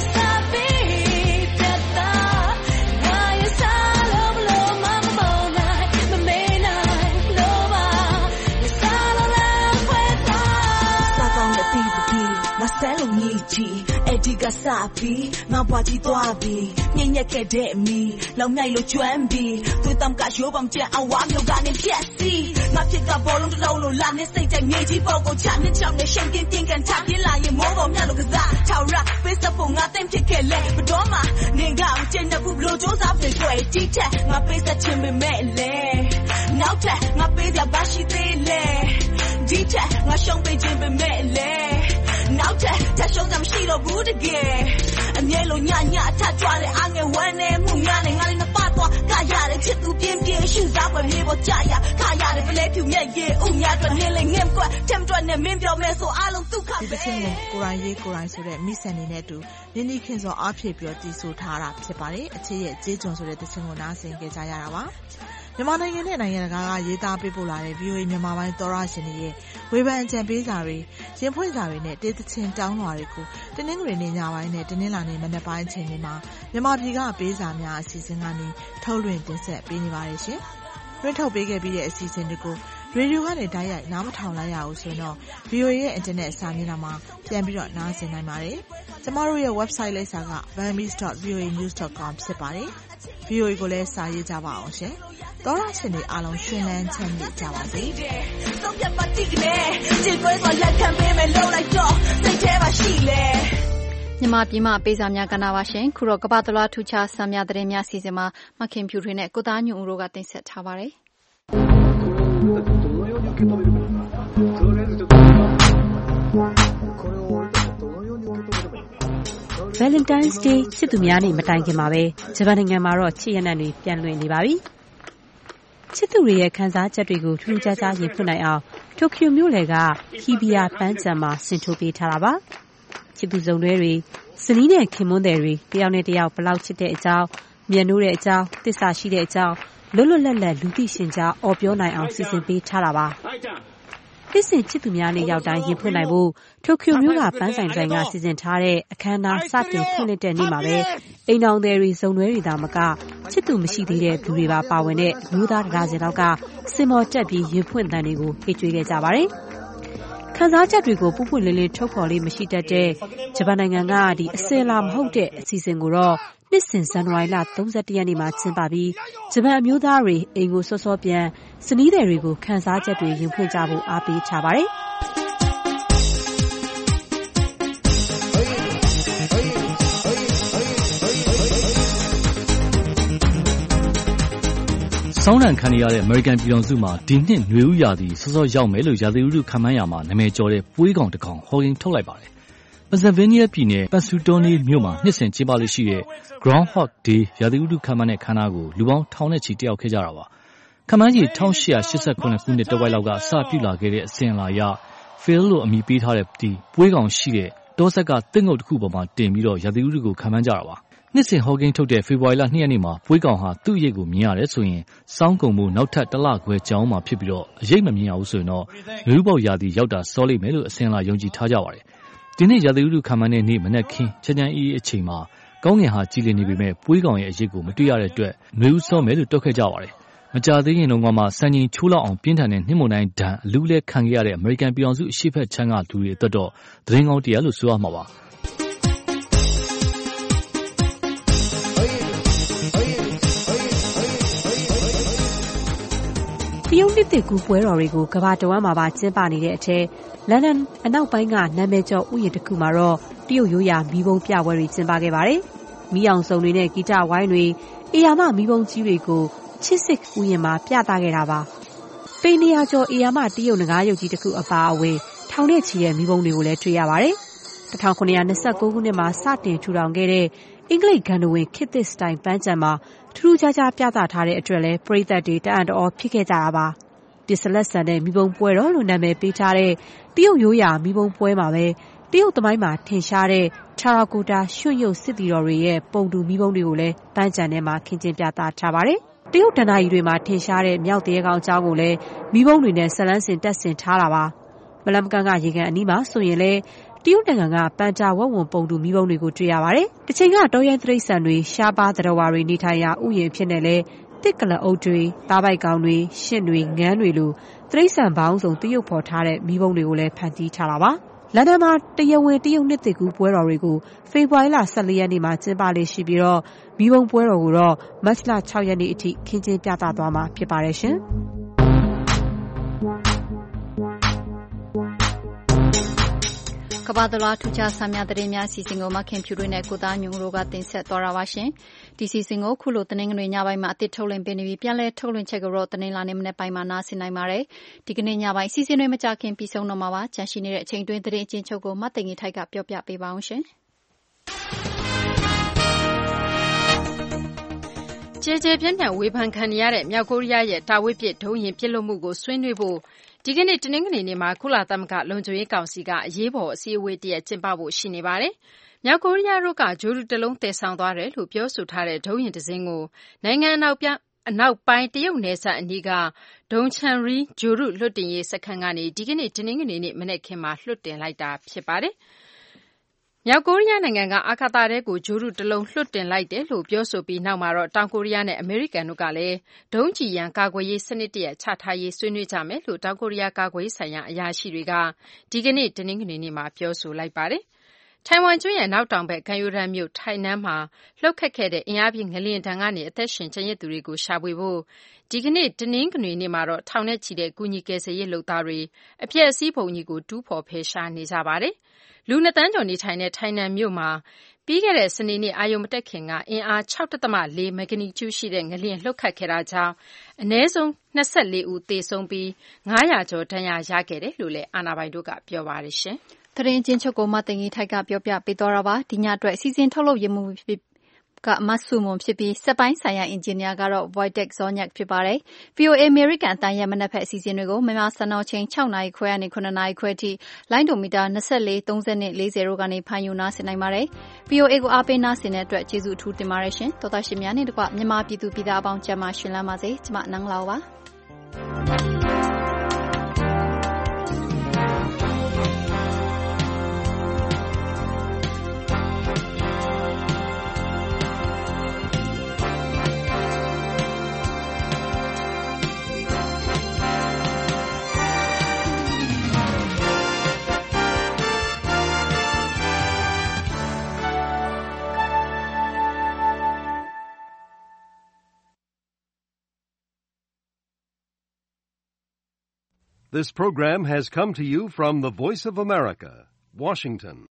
Ediga sapi, na bwaji twabi, nyenya kede mi, lau nyai lo chuambi, tu tam ka shobam chen awam yo ga ne piasi, na phit ka bolong lo lo la ne sai tai ngai ji bo ko cha ne chang ne shen tin tin kan ta pin la yin mo bo mya lo ka za, chao ra, face up nga tem phit ke le, ba do ma, ne ga am chen na bu lo jo sa phe kwai ti chat, nga face up chin me me le, now ta, nga pe dia ba shi te le, di chat, nga shong pe chin me me le. Now that that shows I'm she the rude again. And yellow nya nya ta twa le ange wan ne mu nya ne nga le na pa twa ka ya de chit tu pian pian shu za kwa me bo cha ya ka ya de ple pyu myet ye u nya twa ne le ngem kwa tem twa ne min pyo me so a long tu ka be ဒီကိုရိုင်းရေးကိုရိုင်းဆိုတဲ့မိဆန်နေနဲ့အတူနင်းနီခင်စောအားဖြည့်ပြီးတော့တည်ဆိုထားတာဖြစ်ပါတယ်။အချစ်ရဲ့ကျေးကျွန်ဆိုတဲ့သချင်းကိုနားဆင်ကြကြရတာပါ။မြန်မာနိုင်ငံနဲ့နိုင်ငံတကာကရေးသားပေးပို့လာတဲ့ ဗီအိုအေ မြန်မာပိုင်းသောရရှင်တွေရဲ့ဝေဖန်အကြံပေးစာတွေရင်ဖွင့်စာတွေနဲ့တေးသချင်းတောင်းလွှာတွေကိုတနင်္ဂနွေနေ့ညပိုင်းနဲ့တနင်္လာနေ့မနက်ပိုင်းအချိန်တွေမှာမြန်မာပြည်ကပေးစာများအစီအစဉ်ကနေထုတ်လွှင့်တင်ဆက်ပေးနေပါတယ်ရှင်။လွှင့်ထုတ်ပေးခဲ့ပြီးတဲ့အစီအစဉ်တွေကိုရေဒီယိုကနေတိုက်ရိုက်နားမထောင်လိုက်ရဘူးဆိုတော့ ဗီအိုအေ ရဲ့အင်တာနက်စာမျက်နှာမှာပြန်ပြီးတော့နားဆင်နိုင်ပါတယ်။ကျမတို့ရဲ့ website လိပ်စာက burmese dot v o a news dot com ဖြစ်ပါတယ်။ ဗီအိုအေ ကိုလည်းစာရေးကြပါအောင်ရှင်။သောရရှင်တွေအားလုံးရှင်လန်းချမ်းမြေ့ကြပါစေ။ဆုံးဖြတ်ပါတိကနေဒီကွဲဆိုလက်ခံပေးမယ်လို့လိုက်တော့စိတ်ထဲမှာရှိလေ။မြန်မာပြည်မှာပေးစာများကဏ္ဍပါရှင်ခုတော့ကမ္ဘာတလွှားထူးခြားဆံများသတင်းများစီစဉ်မှာမခင်ဖြူထွေးနဲ့ကိုသားညွန့်ဦးတို့ကတင်ဆက်ထားပါတယ်။ Valentine's Day ချစ်သူများနေ့မတိုင်ခင်မှာပဲဂျပန်နိုင်ငံမှာတော့ချစ်ရနံ့တွေပြန်လွင်နေပါပြီ။ချစ်သူတွေရဲ့ခံစားချက်တွေကိုထူးခြားခြားရင်ဖွင့်နိုင်အောင်တိုကျိုမြို့လယ်ကဟီဘီယာပန်းခြံမှာဆင်ထိုးပေးထားတာပါ။ချစ်သူစုံတွဲတွေဇနီးနဲ့ခင်မွန်းတွေတယောက်နဲ့တယောက်ဘလောက်ချစ်တဲ့အကြောင်းမြတ်နိုးတဲ့အကြောင်းသစ္စာရှိတဲ့အကြောင်းလွတ်လွတ်လပ်လပ်လူသိရှင်ကြားအော်ပြောနိုင်အောင်စီစဉ်ပေးထားတာပါ။နှစ်စဉ်ချစ်သူများနေ့ရောက်တိုင်းရင်ဖွင့်နိုင်ဖို့တိုကျိုမြို့ကပန်းဆိုင်တိုင်းကစီစဉ်ထားတဲ့အခမ်းအနားစတင်ဖွင့်လှစ်တဲ့နေ့မှာပဲအိမ်တော်တွေစုံတွဲတွေသာမကချစ်သူမရှိသေးတဲ့သူတွေပါပါဝင်တဲ့မျိုးသားတရားစင်လောက်ကစင်မော်တက်ပြီးရင်ဖွင့်တန်တွေကိုဟစ်ကြွေးခဲ့ကြပါတယ်။ခံစားချက်တွေကိုပုပ်ပွလင်းလင်းထုတ်ဖော်လေးမရှိတတ်တဲ့ဂျပန်နိုင်ငံကဒီအစင်လာမဟုတ်တဲ့အစီအစဉ်ကိုတော့နှစ်စဉ်ဇန်နဝါရီလ၃၁ရက်နေ့မှာကျင်းပပြီးဂျပန်အမျိုးသားတွေအိမ်ကိုစောစောပြန်ဇနီးတွေကိုခံစားချက်တွေရင်ဖွင့်ကြဖို့အားပေးထားပါတယ်။ဆောင်းတန်ခံရတဲ့အမေရိကန်ပြည်ထောင်စုမှာဒီနှစ်နွေဦးရာသီစောစောရောက်မယ်လို့ရာသီဥတုခန့်မှန်းရမှာနာမည်ကျော်တဲ့ပွေးကောင်တစ်ကောင်ဟော်ကင်ထုတ်လိုက်ပါတယ်။ Pennsylvania ပြည်နယ် Pennsauken မြို့မှာနှစ်စဉ်ကျင်းပလေ့ရှိတဲ့ Groundhog Day ရာသီဥတုခန့်မှန်းတဲ့အခမ်းအနားကိုလူပေါင်းထောင်နဲ့ချီတက်ရောက်ခဲ့ကြတာပါ။ခန့်မှန်းခြေ၁၈၈၇ခုနှစ်တဝက်လောက်ကစပြုလာခဲ့တဲ့အစဉ်အလာအရ Phil လို့အမည်ပေးထားတဲ့ဒီပွေးကောင်ရှိတဲ့တောဆက်ကသစ်ငုတ်တစ်ခုပေါ်မှာတင်ပြီးတော့ရာသီဥတုကိုခန့်မှန်းကြတာပါ။နှစ်စဉ်ဟောကိန်းထုတ်တဲ့ဖေဖော်ဝါရီလ၂ရက်နေ့မှာပွေးကောင်ဟာသူ့အရိပ်ကိုမြင်ရတယ်ဆိုရင်စောင်းကုန်မှုနောက်ထပ်တစ်လခွဲကြာအောင်မှာဖြစ်ပြီးတော့အရိပ်မမြင်ရဘူးဆိုရင်တော့နွေဦးပေါက်ရာသီရောက်တာစောလိမ့်မယ်လို့အစဉ်အလာယုံကြည်ထားကြပါတယ်။ဒီနေ့ရာသီဥတုခန့်မှန်းတဲ့နေ့မနက်ခင်းချမ်းချမ်းအေးအေးအချိန်မှာကောင်းကင်ဟာကြည်လင်နေပေမဲ့ပွေးကောင်ရဲ့အရိပ်ကိုမတွေ့ရတဲ့အတွက်နွေဦးစောမယ်လို့တွက်ခဲ့ကြပါတယ်။မကြာသေးခင်တုန်းကမှစံချိန်ချိုးလောက်အောင်ပြင်းထန်တဲ့နှင်းမုန်တိုင်းဒဏ်အလူးလဲခံခဲ့ရတဲ့အမေရိကန်ပြည်ထောင်စုအရှေ့ဘက်ခြမ်းကလူတွေအတွက်တော့သတင်းကောင်းတရားလို့ဆိုရမှာပါ။တရုတ်နှစ်သစ်ကူးပွဲတော်တွေကိုကမ္ဘာတဝန်းမှာပါကျင်းပနေတဲ့အထဲလန်ဒန်အနောက်ပိုင်းကနာမည်ကျော်ဥယျာဉ်တစ်ခုမှာတော့တရုတ်ရိုးရာမီးပုံပြပွဲတွေကျင်းပခဲ့ပါတယ်။မီးအောင်စုံတွေနဲ့ဂီတဝိုင်းတွေအေယာမမီးပုံကြီးတွေကိုချစ်စစ်ဥယျာဉ်မှာပြသခဲ့တာပါ။ပေနေရာကျော်အေယာမတရုတ်နဂါးရုပ်ကြီးတစ်ခုအပါအဝင်ထောင်နဲ့ချီတဲ့မီးပုံတွေကိုလည်းတွေ့ရပါတယ်။၁၉၂၉ခုနှစ်မှာစတင်ထူထောင်ခဲ့တဲ့အင်္ဂလိပ်ဂန္ဓဝင်ခေတ်သစ်စတိုင်ပန်းခြံမှာထူးထူးခြားခြားပြသထားတဲ့အတွက်လည်းပရိသတ်တွေတအံ့တအောဖြစ်ခဲ့ကြတာပါ။ဒီစလက်ဆန်တဲ့မီးပုံပွဲတော်လို့နာမည်ပေးထားတဲ့တရုတ်ရိုးရာမီးပုံပွဲမှာပဲတရုတ်သမိုင်းမှာထင်ရှားတဲ့ထာရာကိုတာရွှွန့်ရုပ်စစ်တီတော်တွေရဲ့ပုံတူမီးပုံတွေကိုလည်းပန်းခြံထဲမှာခင်းကျင်းပြသထားပါတယ်။တရုတ်ဒဏ္ဍာရီတွေမှာထင်ရှားတဲ့မြောက်တရေကောင်အကြောင်းကိုလည်းမီးပုံတွေနဲ့ဆက်လန်းစင်တက်ဆင်ထားတာပါ။မလမကန်ကရေကန်အနီးမှာဆိုရင်လည်းတရုတ်နိုင်ငံကပန်တာဝက်ဝံပုံတူမီးပုံတွေကိုတွေ့ရပါတယ်။တစ်ချိန်ကတောရိုင်းတိရစ္ဆာန်တွေရှားပါးသတ္တဝါတွေနေထိုင်ရာဥယျာဉ်အဖြစ်နဲ့လည်းတစ်ကလအုပ်တွေသားပိုက်ကောင်တွေရှင့်တွေငန်းတွေလိုတိရစ္ဆာန်ပေါင်းစုံတရုတ်ဖော်ထားတဲ့မီးပုံတွေကိုလည်းဖန်တီးထားတာပါ။လန်ဒန်မှာတရားဝင်တရုတ်နှစ်သစ်ကူးပွဲတော်တွေကိုဖေဖော်ဝါရီလ၁၄ရက်နေ့မှာကျင်းပလေ့ရှိပြီးတော့မီးပုံပွဲတော်ကိုတော့မတ်လ၆ရက်နေ့အထိခင်းကျင်းပြသသွားမှာဖြစ်ပါတယ်ရှင်။ကမ္ဘာသလားထူးခြားဆန်းများသတင်းများအစီအစဉ်ကိုမခင်ဖြူတွေနဲ့ကိုသားညုံတို့ကတင်ဆက်သွားတာပါရှင်။ဒီစီစဉ်ကိုခုလိုတနင်္ဂနွေညပိုင်းမှာအသစ်ထုတ်လွှင့်ပေးနေပြီးပြန်လည်ထုတ်လွှင့်ချက်ကိုတော့တနင်္လာနေ့မနေ့ပိုင်းမှာနားဆင်နိုင်ပါတယ်။ဒီကနေ့ညပိုင်းအစီအစဉ်တွေမကြခင်ပြီးဆုံးတော့မှာပါ။ကြန့်ရှိနေတဲ့အချိန်တွင်းသတင်းအချင်းချုပ်ကိုမတ်သိင်ကြီးထိုက်ကပြောပြပေးပါအောင်ရှင်။ကျေကျေပြန့်ပြန့်ဝေဖန်ခံနေရတဲ့မြောက်ကိုရီးယားရဲ့တာဝေးပစ်ဒုံးယာဉ်ပစ်လွှတ်မှုကိုဆွေးနွေးဖို့ဒီကနေ့တနင်္ဂနွေနေ့မှာကုလသမဂ္ဂလုံခြုံရေးကောင်စီကအရေးပေါ်အစည်းအဝေးတရပ်ကျင်းပဖို့ရှိနေပါတယ်။မြောက်ကိုရီးယားတို့ကဂျိုရူတလုံးတည်ဆောင်သွားတယ်လို့ပြောဆိုထားတဲ့ဒုံးယာဉ်တစ်စင်းကိုနိုင်ငံအနောက်ပြန်အနောက်ပိုင်းတရုတ်နယ်စပ်အနီးကဒုံချန်ရီဂျိုရူလွတ်တင်ရေးစခန်းကနေဒီကနေ့တနင်္ဂနွေနေ့မနက်ခင်းမှာလွတ်တင်လိုက်တာဖြစ်ပါတယ်။မြောက်ကိုရီးယားနိုင်ငံကအာကာသထဲကိုဂျိုရူတလုံးလွှတ်တင်လိုက်တယ်လို့ပြောဆိုပြီးနောက်မှာတော့တောင်ကိုရီးယားနဲ့အမေရိကန်တို့ကလည်းဒုံးကျည်ရန်ကာကွယ်ရေးစနစ်တရက်ချထားရေးဆွေးနွေးကြမယ်လို့တောင်ကိုရီးယားကာကွယ်ရေးဆိုင်ရာအရာရှိတွေကဒီကနေ့တနင်္ဂနွေနေ့မှာပြောဆိုလိုက်ပါတယ်။ထိုင်ဝမ်ကျွန်းရဲ့နောက်တောင်ဘက်ကမ်းရိုးတန်းမြို့ထိုင်နန်းမှာလှုပ်ခတ်ခဲ့တဲ့အင်အားပြင်းငလျင်ဒဏ်ကနေအသက်ရှင်ကျန်ရစ်သူတွေကိုရှာဖွေဖို့ဒီကနေ့တနင်္ဂနွေနေ့မှာတော့ထောင်နဲ့ချီတဲ့ကူညီကယ်ဆယ်ရေးလုပ်သားတွေအပျက်အစီးပုံကြီးကိုတူးဖော်ဖယ်ရှားနေကြပါတယ်။လူနှစ်သန်းကျော်နေထိုင်တဲ့ထိုင်နန်မြို့မှာပြီးခဲ့တဲ့စနေနေ့အာရုံမတက်ခင်ကအင်အား ၆.၄ မဂ္ဂနီကျူရှိတဲ့ငလျင်လှုပ်ခတ်ခဲ့တာကြောင့်အနည်းဆုံး၂၄ဦးသေဆုံးပြီး၅၀၀ကျော်ဒဏ်ရာရခဲ့တယ်လို့လည်းအာဏာပိုင်တို့ကပြောပါတယ်ရှင်။သတင်းချင်းချုပ်ကိုမသိင်ကြီးထိုက်ကပြောပြပေးသွားတာပါ။ဒီညအတွက်စီစဉ်ထုတ်လုပ်ရမှုကမဆူမွန်ဖြစ်ပြီးစက်ပိုင်းဆိုင်ရာအင်ဂျင်နီယာကတော့ Wojtek Zorniak ဖြစ်ပါတယ်။ ဗီအိုအေ American အတန်ရဲ့မနက်ဖက်အစီအစဉ်တွေကိုမြန်မာစံတော်ချိန်၆နာရီခွဲကနေ၇နာရီခွဲအထိလိုင်းဒိုမီတာ၂၄ ၃၂ ၄၀တို့ကနေဖမ်းယူနားဆင်နိုင်ပါတယ်။ ဗီအိုအေကိုအားပေးနားဆင်တဲ့အတွက်ကျေးဇူးအထူးတင်ပါတယ်ရှင်။သောသားရှင်များနဲ့တကွမြန်မာပြည်သူပြည်သားအပေါင်းကျန်းမာရှင်လန်းပါစေ။ကျွန်မနန်းလောင်ပါ။ This program has come to you from the Voice of America, Washington.